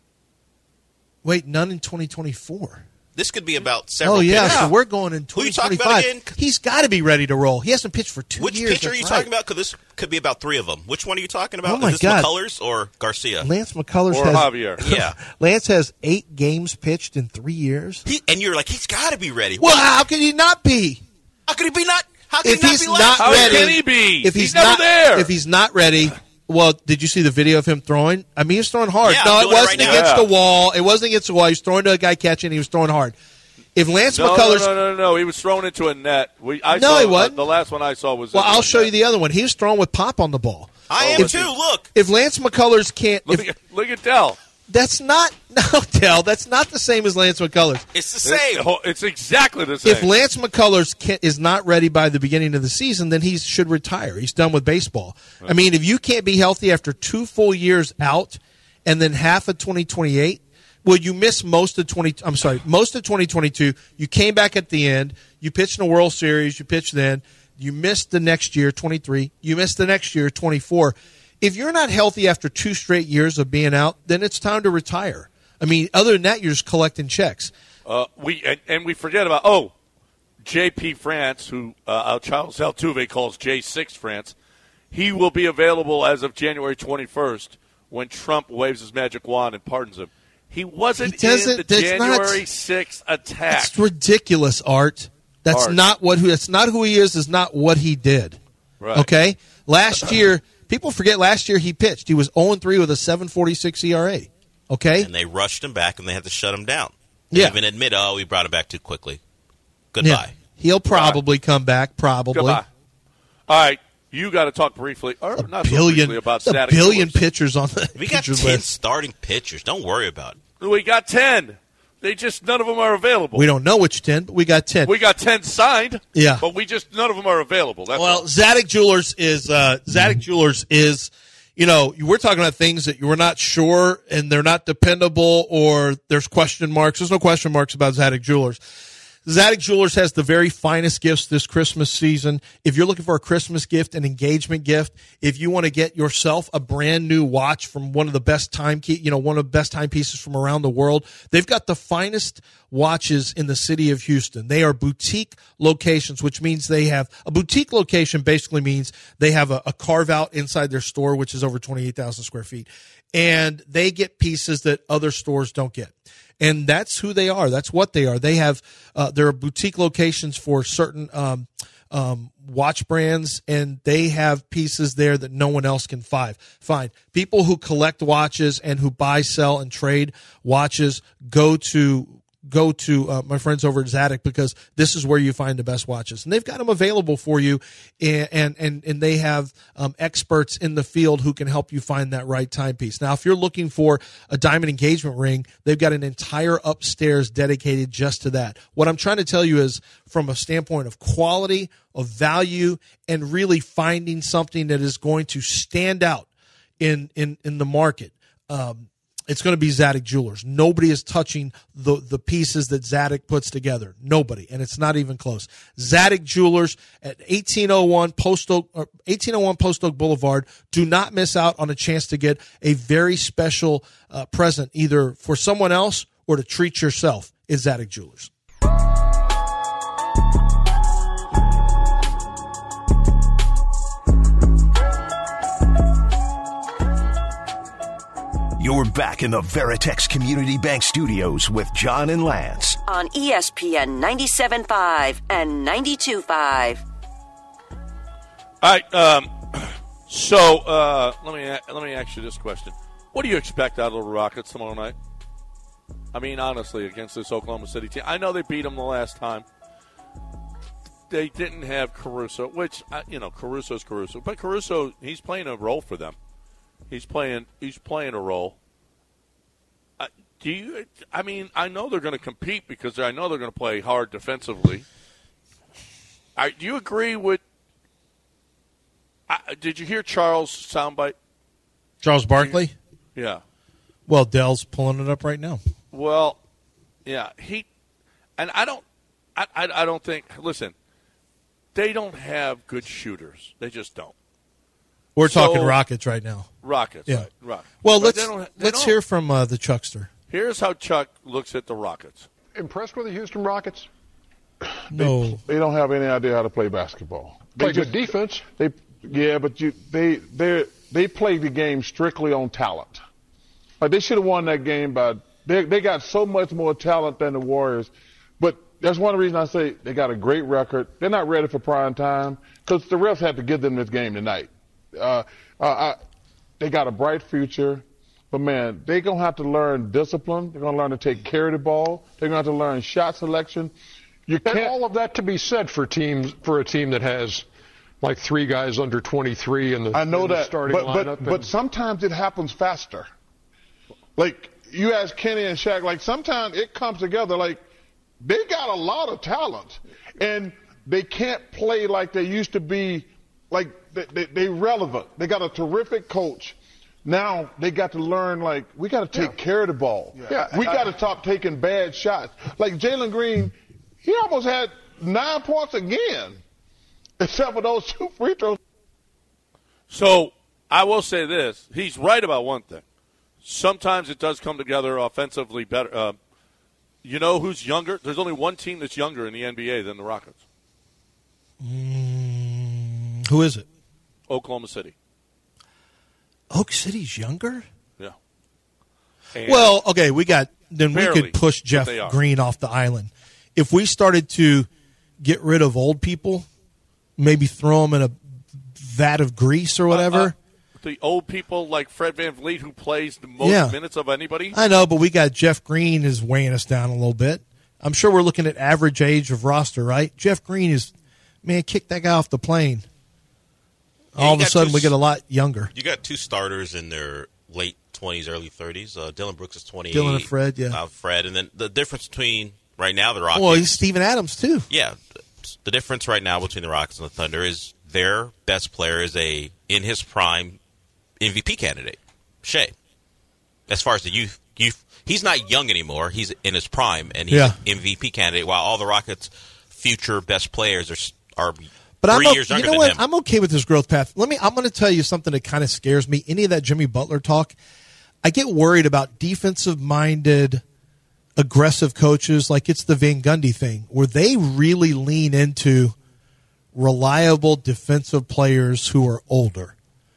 Wait, none in twenty twenty-four. This could be about several Oh yeah, pitchers. so we're going in Who you twenty talking twenty-five. about again? He's got to be ready to roll. He hasn't pitched for two Which years. pitcher are you That's talking right. about? Because this could be about three of them. Which one are you talking about? Oh, my Is this God. McCullers or Garcia? Lance McCullers Or has Javier. Yeah. Lance has eight games pitched in three years. He, and you're like, he's got to be ready. Well, What? how can he not be? How could he be not? How could If he not he's be not last? How ready, can he be? If he's, He's never not there. if he's not ready, well, did you see the video of him throwing? I mean, he was throwing hard. Yeah, no, I'm it doing it wasn't right now. against Yeah. the wall. It wasn't against the wall. He was throwing to a guy catching. He was throwing hard. If Lance No, no, McCullers, no, no, no. He was thrown into a net. We, I No, saw, he wasn't. Uh, the last one I saw was. well, into I'll a show net. you the other one. He was throwing with pop on the ball. I am if, too. Look, if Lance McCullers can't, Look, if, at, look at Dell. That's not no, Dell. That's not the same as Lance McCullers. It's the same. It's, it's exactly the same. If Lance McCullers can, is not ready by the beginning of the season, then he should retire. He's done with baseball. Right. I mean, if you can't be healthy after two full years out, and then half of twenty twenty-eight, well, you missed most of twenty. I'm sorry, most of twenty twenty-two. You came back at the end. You pitched in the World Series. You pitched then. You missed the next year, twenty-three. You missed the next year, twenty-four. If you're not healthy after two straight years of being out, then it's time to retire. I mean, other than that, you're just collecting checks. Uh, we and, and we forget about oh, J P France, who uh, Charles Altuve calls J six France. He will be available as of January twenty-first when Trump waves his magic wand and pardons him. He wasn't he in the January not, sixth attack. That's ridiculous, Art. That's Art. not what who. That's not who he is. Is not what he did. Right. Okay. Last year. People forget last year he pitched. He was oh and three with a seven forty-six E R A. Okay? And they rushed him back, and they had to shut him down. They yeah. even admit, oh, we brought him back too quickly. Goodbye. Yeah. He'll probably Goodbye. come back, probably. Goodbye. All right. You got to talk briefly, or a not billion, so briefly, about a static billion coolers. pitchers on the We got ten list. starting pitchers. Don't worry about it. We got ten. They just, none of them are available. We don't know which ten, but we got ten. We got ten signed. Yeah. But we just, none of them are available. That's well, all. Zadig Jewelers is, uh, Zadig Jewelers is, you know, we're talking about things that you were not sure and they're not dependable or there's question marks. There's no question marks about Zadig Jewelers. Zadig Jewelers has the very finest gifts this Christmas season. If you're looking for a Christmas gift, an engagement gift, if you want to get yourself a brand new watch from one of the best time key, you know, one of the best timepieces from around the world, they've got the finest watches in the city of Houston. They are boutique locations, which means they have a boutique location basically means they have a, a carve out inside their store, which is over twenty-eight thousand square feet. And they get pieces that other stores don't get. And that's who they are. That's what they are. They have uh, there are boutique locations for certain um, um, watch brands, and they have pieces there that no one else can find. Find people who collect watches and who buy, sell, and trade watches go to. Go to uh, my friends over at Zadig because this is where you find the best watches, and they've got them available for you, and and and, and they have um, experts in the field who can help you find that right timepiece. Now, if you're looking for a diamond engagement ring, they've got an entire upstairs dedicated just to that. What I'm trying to tell you is, from a standpoint of quality, of value, and really finding something that is going to stand out in in in the market. Um, It's going to be Zadig Jewelers. Nobody is touching the, the pieces that Zadig puts together. Nobody. And it's not even close. Zadig Jewelers at eighteen oh one Post Oak, or eighteen oh one Post Oak Boulevard. Do not miss out on a chance to get a very special uh, present, either for someone else or to treat yourself. It's Zadig Jewelers. You're back in the Veritex Community Bank Studios with John and Lance. On E S P N ninety-seven point five and ninety-two point five. All right. Um, so uh, let me let me ask you this question: what do you expect out of the Rockets tomorrow night? I mean, honestly, against this Oklahoma City team, I know they beat them the last time. They didn't have Caruso, which you know, Caruso's Caruso, but Caruso, he's playing a role for them. He's playing. He's playing a role. Uh, do you? I mean, I know they're going to compete because I know they're going to play hard defensively. I, do you agree with? I, did you hear Charles' soundbite? Charles Barkley? Yeah. Well, Dell's pulling it up right now. Well, yeah, he, and I don't, I, I, I don't think. Listen, they don't have good shooters. They just don't. We're so, talking Rockets right now. Rockets, yeah. right? Rockets. Well, but let's they don't, they let's don't. hear from uh, the Chuckster. Here's how Chuck looks at the Rockets. Impressed with the Houston Rockets? No, they, they don't have any idea how to play basketball. They play just, good defense. They, yeah, but you, they, they, they play the game strictly on talent. Like they should have won that game by. They, they got so much more talent than the Warriors, but that's one reason I say they got a great record. They're not ready for prime time because the refs had to give them this game tonight. Uh, uh, I, they got a bright future, but man, they're gonna have to learn discipline. They're gonna learn to take care of the ball. They're gonna have to learn shot selection. You and can't. all of that to be said for teams for a team that has like three guys under twenty-three in the, I know in the that, starting but, lineup. but, and, but sometimes it happens faster. Like, you ask Kenny and Shaq, like, sometimes it comes together. Like, they got a lot of talent, and they can't play like they used to be. Like, they, they, they relevant. They got a terrific coach. Now they got to learn, like, we got to take yeah. care of the ball. Yeah. Yeah. We got to stop taking bad shots. Like, Jalen Green, he almost had nine points again, except for those two free throws. So I will say this. He's right about one thing. Sometimes it does come together offensively better. Uh, you know who's younger? There's only one team that's younger in the N B A than the Rockets. Mm, who is it? Oklahoma City. Oak City's younger? Yeah. And well, okay, we got then barely, we could push Jeff Green off the island. If we started to get rid of old people, maybe throw them in a vat of grease or whatever. Uh, uh, the old people like Fred VanVleet, who plays the most yeah. minutes of anybody. I know, but we got Jeff Green is weighing us down a little bit. I'm sure we're looking at average age of roster, right? Jeff Green is, man, kick that guy off the plane. Yeah, All of a sudden, two, we get a lot younger. You got two starters in their late twenties, early thirties. Uh, Dylan Brooks is twenty-eight. Dylan and Fred, yeah. Uh, Fred, and then the difference between right now the Rockets. Well, he's Steven Adams too. Yeah, the difference right now between the Rockets and the Thunder is their best player is a in his prime M V P candidate, Shea. As far as the youth, youth, he's not young anymore. He's in his prime, and he's yeah. an M V P candidate. While all the Rockets' future best players are are. But Three I'm, years you younger know than what? him. I'm okay with this growth path. Let me. I'm going to tell you something that kind of scares me. Any of that Jimmy Butler talk, I get worried about defensive-minded, aggressive coaches. Like it's the Van Gundy thing, where they really lean into reliable defensive players who are older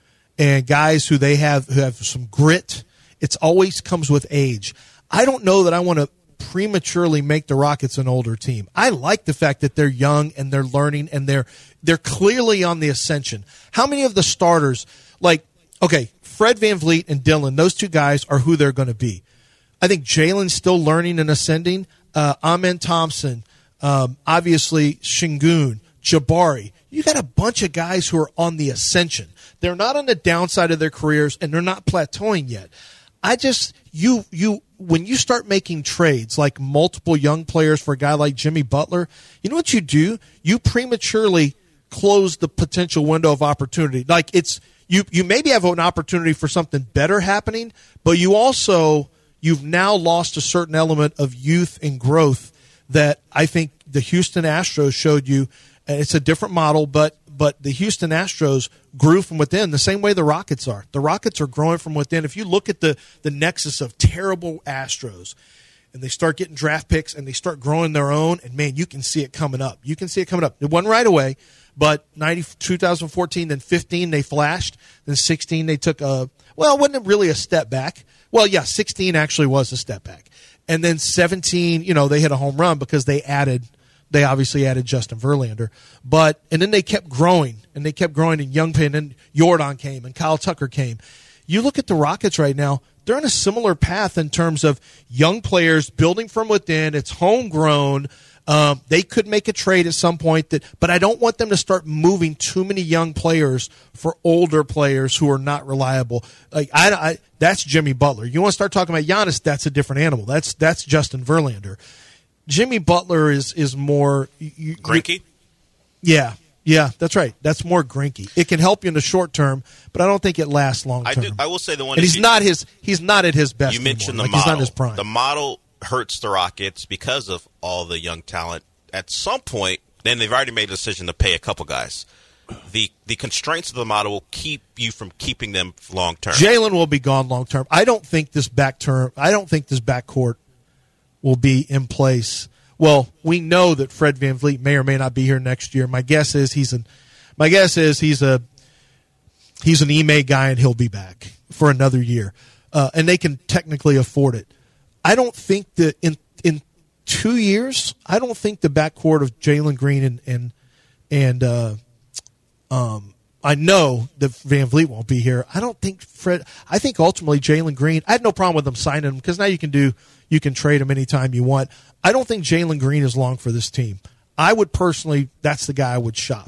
and guys who they have who have some grit. It's always comes with age. I don't know that I want to prematurely make the Rockets an older team. I like the fact that they're young and they're learning and they're they're clearly on the ascension. How many of the starters, like, okay, Fred VanVleet and Dylan, those two guys are who they're going to be. I think Jalen's still learning and ascending. Uh, Amen Thompson, um, obviously Şengün, Jabari. You got a bunch of guys who are on the ascension. They're not on the downside of their careers and they're not plateauing yet. I just, you, you, when you start making trades like multiple young players for a guy like Jimmy Butler, you know what you do? You prematurely close the potential window of opportunity. Like it's, you, you maybe have an opportunity for something better happening, but you also, you've now lost a certain element of youth and growth that I think the Houston Astros showed you. And it's a different model, but but the Houston Astros grew from within the same way the Rockets are. The Rockets are growing from within. If you look at the, the nexus of terrible Astros, and they start getting draft picks and they start growing their own, and, man, you can see it coming up. You can see it coming up. It wasn't right away, but ninety, twenty fourteen, then fifteen, they flashed. Then sixteen, they took a – well, it wasn't really a step back. Well, yeah, sixteen actually was a step back. And then seventeen, you know, they hit a home run because they added – they obviously added Justin Verlander, but and then they kept growing and they kept growing. And young and then Jordan came and Kyle Tucker came. You look at the Rockets right now; they're on a similar path in terms of young players building from within. It's homegrown. Um, they could make a trade at some point, that, but I don't want them to start moving too many young players for older players who are not reliable. Like I, I that's Jimmy Butler. You want to start talking about Giannis? That's a different animal. That's that's Justin Verlander. Jimmy Butler is is more you, Grinky. Yeah, yeah, that's right. That's more Grinky. It can help you in the short term, but I don't think it lasts long term. I, do, I will say the one. And he's you, not his. He's not at his best. You mentioned anymore. the like model. He's not his prime. The model hurts the Rockets because of all the young talent. At some point, then they've already made a decision to pay a couple guys. The the constraints of the model will keep you from keeping them long term. Jalen will be gone long term. I don't think this back term. I don't think this backcourt will be in place. Well, we know that Fred VanVleet may or may not be here next year. My guess is he's an. My guess is he's a. He's an Ime guy and he'll be back for another year, uh, and they can technically afford it. I don't think that in in two years, I don't think the backcourt of Jalen Green and and and uh, um, I know that VanVleet won't be here. I don't think Fred. I think ultimately Jalen Green. I had no problem with them signing him because now you can do. You can trade him anytime you want. I don't think Jalen Green is long for this team. I would personally, that's the guy I would shop.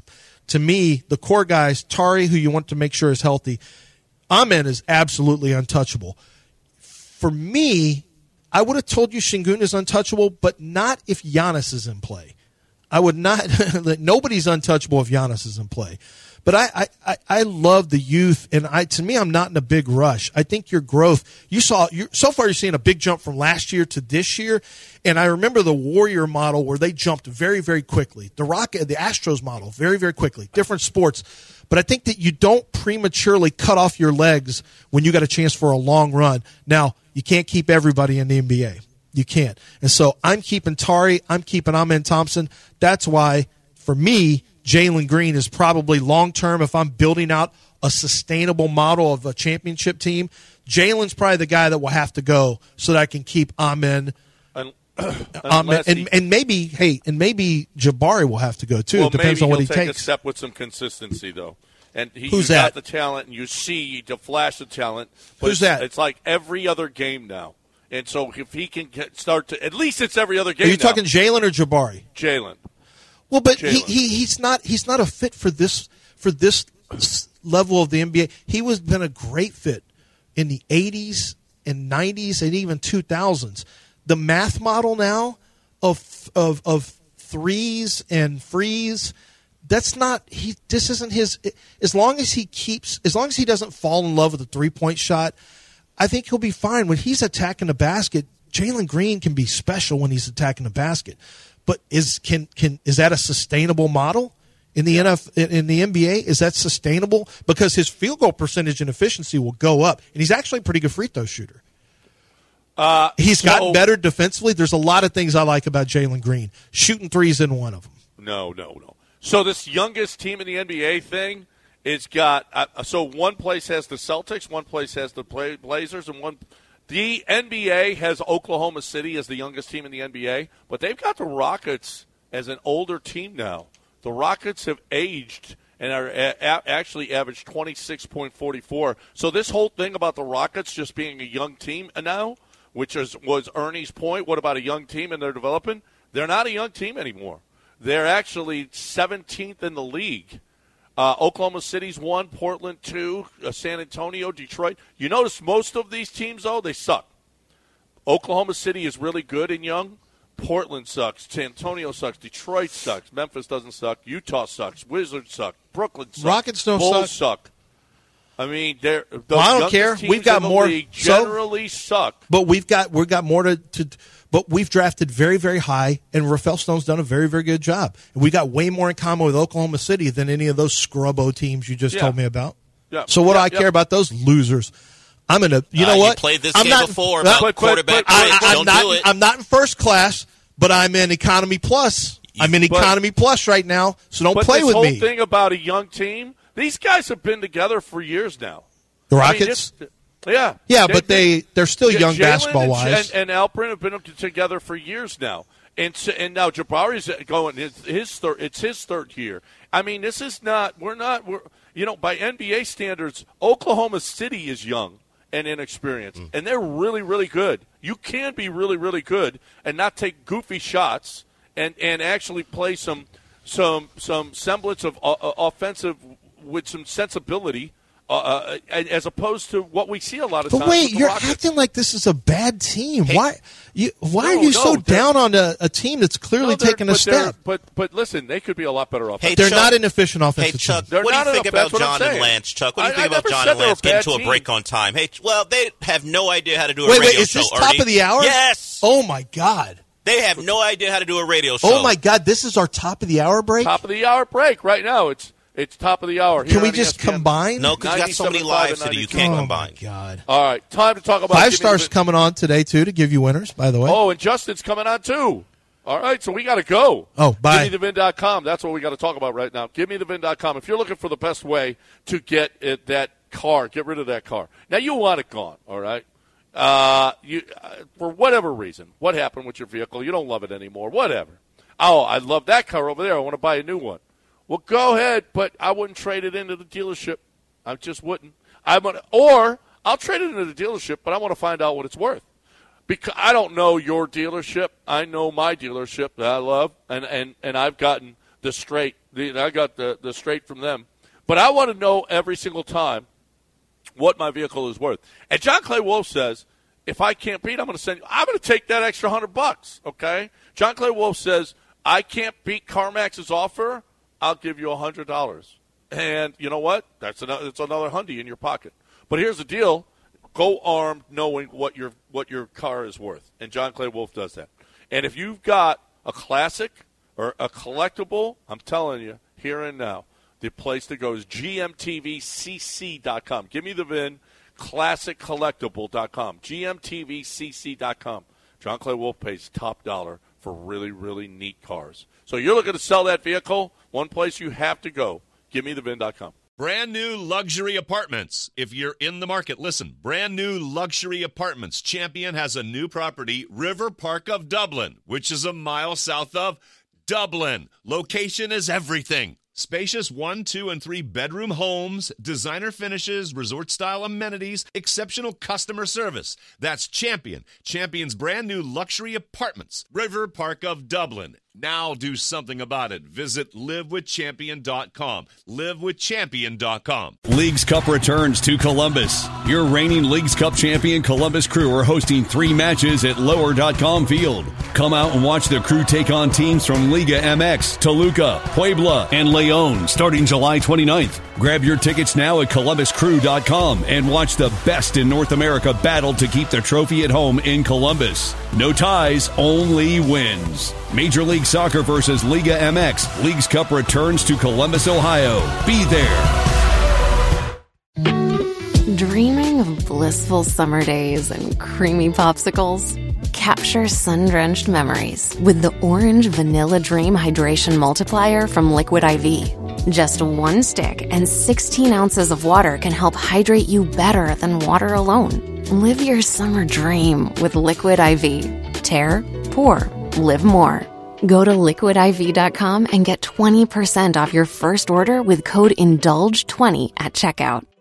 to me, the core guys, Tari, who you want to make sure is healthy, Amen is absolutely untouchable. For me, I would have told you Şengün is untouchable, but not if Giannis is in play. I would not – nobody's untouchable if Giannis is in play. But I, I, I love the youth, and I to me, I'm not in a big rush. I think your growth – you saw – so far you're seeing a big jump from last year to this year, and I remember the Warrior model where they jumped very, very quickly. The Rocket, the Astros model, very, very quickly. Different sports. But I think that you don't prematurely cut off your legs when you got a chance for a long run. Now, you can't keep everybody in the N B A. You can't. And so I'm keeping Tari. I'm keeping Amen Thompson. That's why, for me, Jalen Green is probably long-term, if I'm building out a sustainable model of a championship team, Jalen's probably the guy that will have to go so that I can keep Amen. Un- Amen. And, and maybe, hey, and maybe Jabari will have to go too. Well, it depends maybe on what he'll he take takes. a step with some consistency, though. And he, Who's you that? got the talent, and you see the flash of talent. But Who's it's, that? It's like every other game now. And so if he can get, start to – at least it's every other game Are you now. talking Jalen or Jabari? Jalen. Well, but he, Jalen. he he's not he's not a fit for this for this level of the N B A. He was been a great fit in the eighties and nineties and even two thousands. The math model now of of of threes and frees, that's not he. This isn't his. As long as he keeps, as long as he doesn't fall in love with the three point shot, I think he'll be fine. When he's attacking the basket, Jalen Green can be special when he's attacking the basket. But is can can is that a sustainable model in the N F L, in the N B A? Is that sustainable? Because his field goal percentage and efficiency will go up, and he's actually a pretty good free throw shooter. Uh, he's so, gotten better defensively. There's a lot of things I like about Jalen Green. Shooting threes isn't one of them. No, no, no. So this youngest team in the N B A thing is got uh, – so one place has the Celtics, one place has the Blazers, and one – the N B A has Oklahoma City as the youngest team in the N B A, but they've got the Rockets as an older team now. The Rockets have aged and are a- a- actually averaged twenty-six point four four. So this whole thing about the Rockets just being a young team now, which is, was Ernie's point, what about a young team and they're developing? They're not a young team anymore. They're actually seventeenth in the league. Uh, Oklahoma City's one, Portland two, uh, San Antonio, Detroit. You notice most of these teams, though, they suck. Oklahoma City is really good and young. Portland sucks. San Antonio sucks. Detroit sucks. Memphis doesn't suck. Utah sucks. Wizards suck. Brooklyn sucks. Rockets don't Bulls suck. suck. I mean, they're the well, I don't care. Teams We've got in the more. League generally so, suck. But we've got we've got more to, to. But we've drafted very, very high, and Rafael Stone's done a very, very good job. And we got way more in common with Oklahoma City than any of those scrubbo teams you just yeah. told me about. Yeah. So what yeah, do I yeah. care about those losers? I'm gonna. You know uh, what? You played this I'm game not, before uh, about but, quarterback. But, but, I, I, Don't I'm not, do it. I'm not in first class, but I'm in economy plus. I'm in but, economy plus right now, so don't but play this with whole me. thing about a young team, these guys have been together for years now. The I mean, Rockets. it's, yeah, yeah, they, but they they're still yeah, young Jalen basketball and, wise. And, and Alperen have been together for years now, and so, and now Jabari's going his, his third. It's his third year. I mean, this is not. We're not. We're you know by N B A standards, Oklahoma City is young and inexperienced, mm. and they're really really good. You can be really really good and not take goofy shots and, and actually play some some some semblance of uh, offensive with some sensibility. Uh, uh, as opposed to what we see a lot of but times. wait, with the you're Rockets. acting like this is a bad team. Hey, why? You, why no, are you no, so they're- down on a, a team that's clearly No, they're- taking a but they're- step? But but listen, they could be a lot better off. Hey, They're Chuck, not an efficient offensive Hey, Chuck, team. They're what do you not think enough, about that's what I'm John and saying. Lance? Chuck, what do you I- think I about never John said and they were Lance a getting bad to a team. break on time? Hey, well, they have no idea how to do a Wait, radio wait, is show, this top Ernie. of the hour? Yes. Oh my God! They have no idea how to do a radio show. Oh my God! This is our top of the hour break. Top of the hour break right now. It's it's top of the hour. Here Can we on just E S P N. combine? No, because you got so many ninety-seven point five lives and today, you ninety-two. can't oh combine. my God! All right, time to talk about Five Give Me stars the, coming on today too to give you winners. By the way. Oh, and Justin's coming on too. All right, so we got to go. Oh, bye. Give me the vin dot com. That's what we got to talk about right now. Give me the vin dot com. If you're looking for the best way to get it, that car, get rid of that car. Now, you want it gone, all right? Uh, you uh, for whatever reason, what happened with your vehicle? You don't love it anymore. Whatever. Oh, I love that car over there. I want to buy a new one. Well, go ahead, but I wouldn't trade it into the dealership. I just wouldn't. I want, or I'll trade it into the dealership, but I want to find out what it's worth. Because I don't know your dealership. I know my dealership that I love, and, and, and I've gotten the straight. The, I got the, the straight from them. But I want to know every single time what my vehicle is worth. And John Clay Wolf says, if I can't beat, I'm going to send you. I'm going to take that extra hundred bucks. Okay. John Clay Wolf says, I can't beat CarMax's offer. I'll give you a hundred dollars. And you know what? That's another. It's another hundy in your pocket. But here's the deal: go armed, knowing what your what your car is worth. And John Clay Wolf does that. And if you've got a classic or a collectible, I'm telling you, here and now, the place to go is G M T V C C dot com. Give me the V I N. classic collectible dot com. G M T V C C dot com. John Clay Wolf pays top dollar for really, really neat cars. So you're looking to sell that vehicle, one place you have to go. Give me the V I N dot com. Brand new luxury apartments. If you're in the market, listen. Brand new luxury apartments. Champion has a new property, River Park of Dublin, which is a mile south of Dublin. Location is everything. Spacious one, two, and three bedroom homes, designer finishes, resort-style amenities, exceptional customer service. That's Champion. Champion's brand new luxury apartments. River Park of Dublin. Now do something about it. Visit live with champion dot com. live with champion dot com. Leagues Cup returns to Columbus. Your reigning Leagues Cup champion Columbus Crew are hosting three matches at lower dot com field. Come out and watch the Crew take on teams from Liga M X, Toluca, Puebla, and Leon starting July twenty-ninth. Grab your tickets now at columbus crew dot com and watch the best in North America battle to keep the trophy at home in Columbus. No ties, only wins. Major League Soccer versus Liga M X. Leagues Cup returns to Columbus, Ohio. Be there. Dreaming of blissful summer days and creamy popsicles? Capture sun-drenched memories with the Orange Vanilla Dream Hydration Multiplier from Liquid I V. Just one stick and sixteen ounces of water can help hydrate you better than water alone. Live your summer dream with Liquid I V. Tear, pour, live more. Go to liquid I V dot com and get twenty percent off your first order with code indulge twenty at checkout.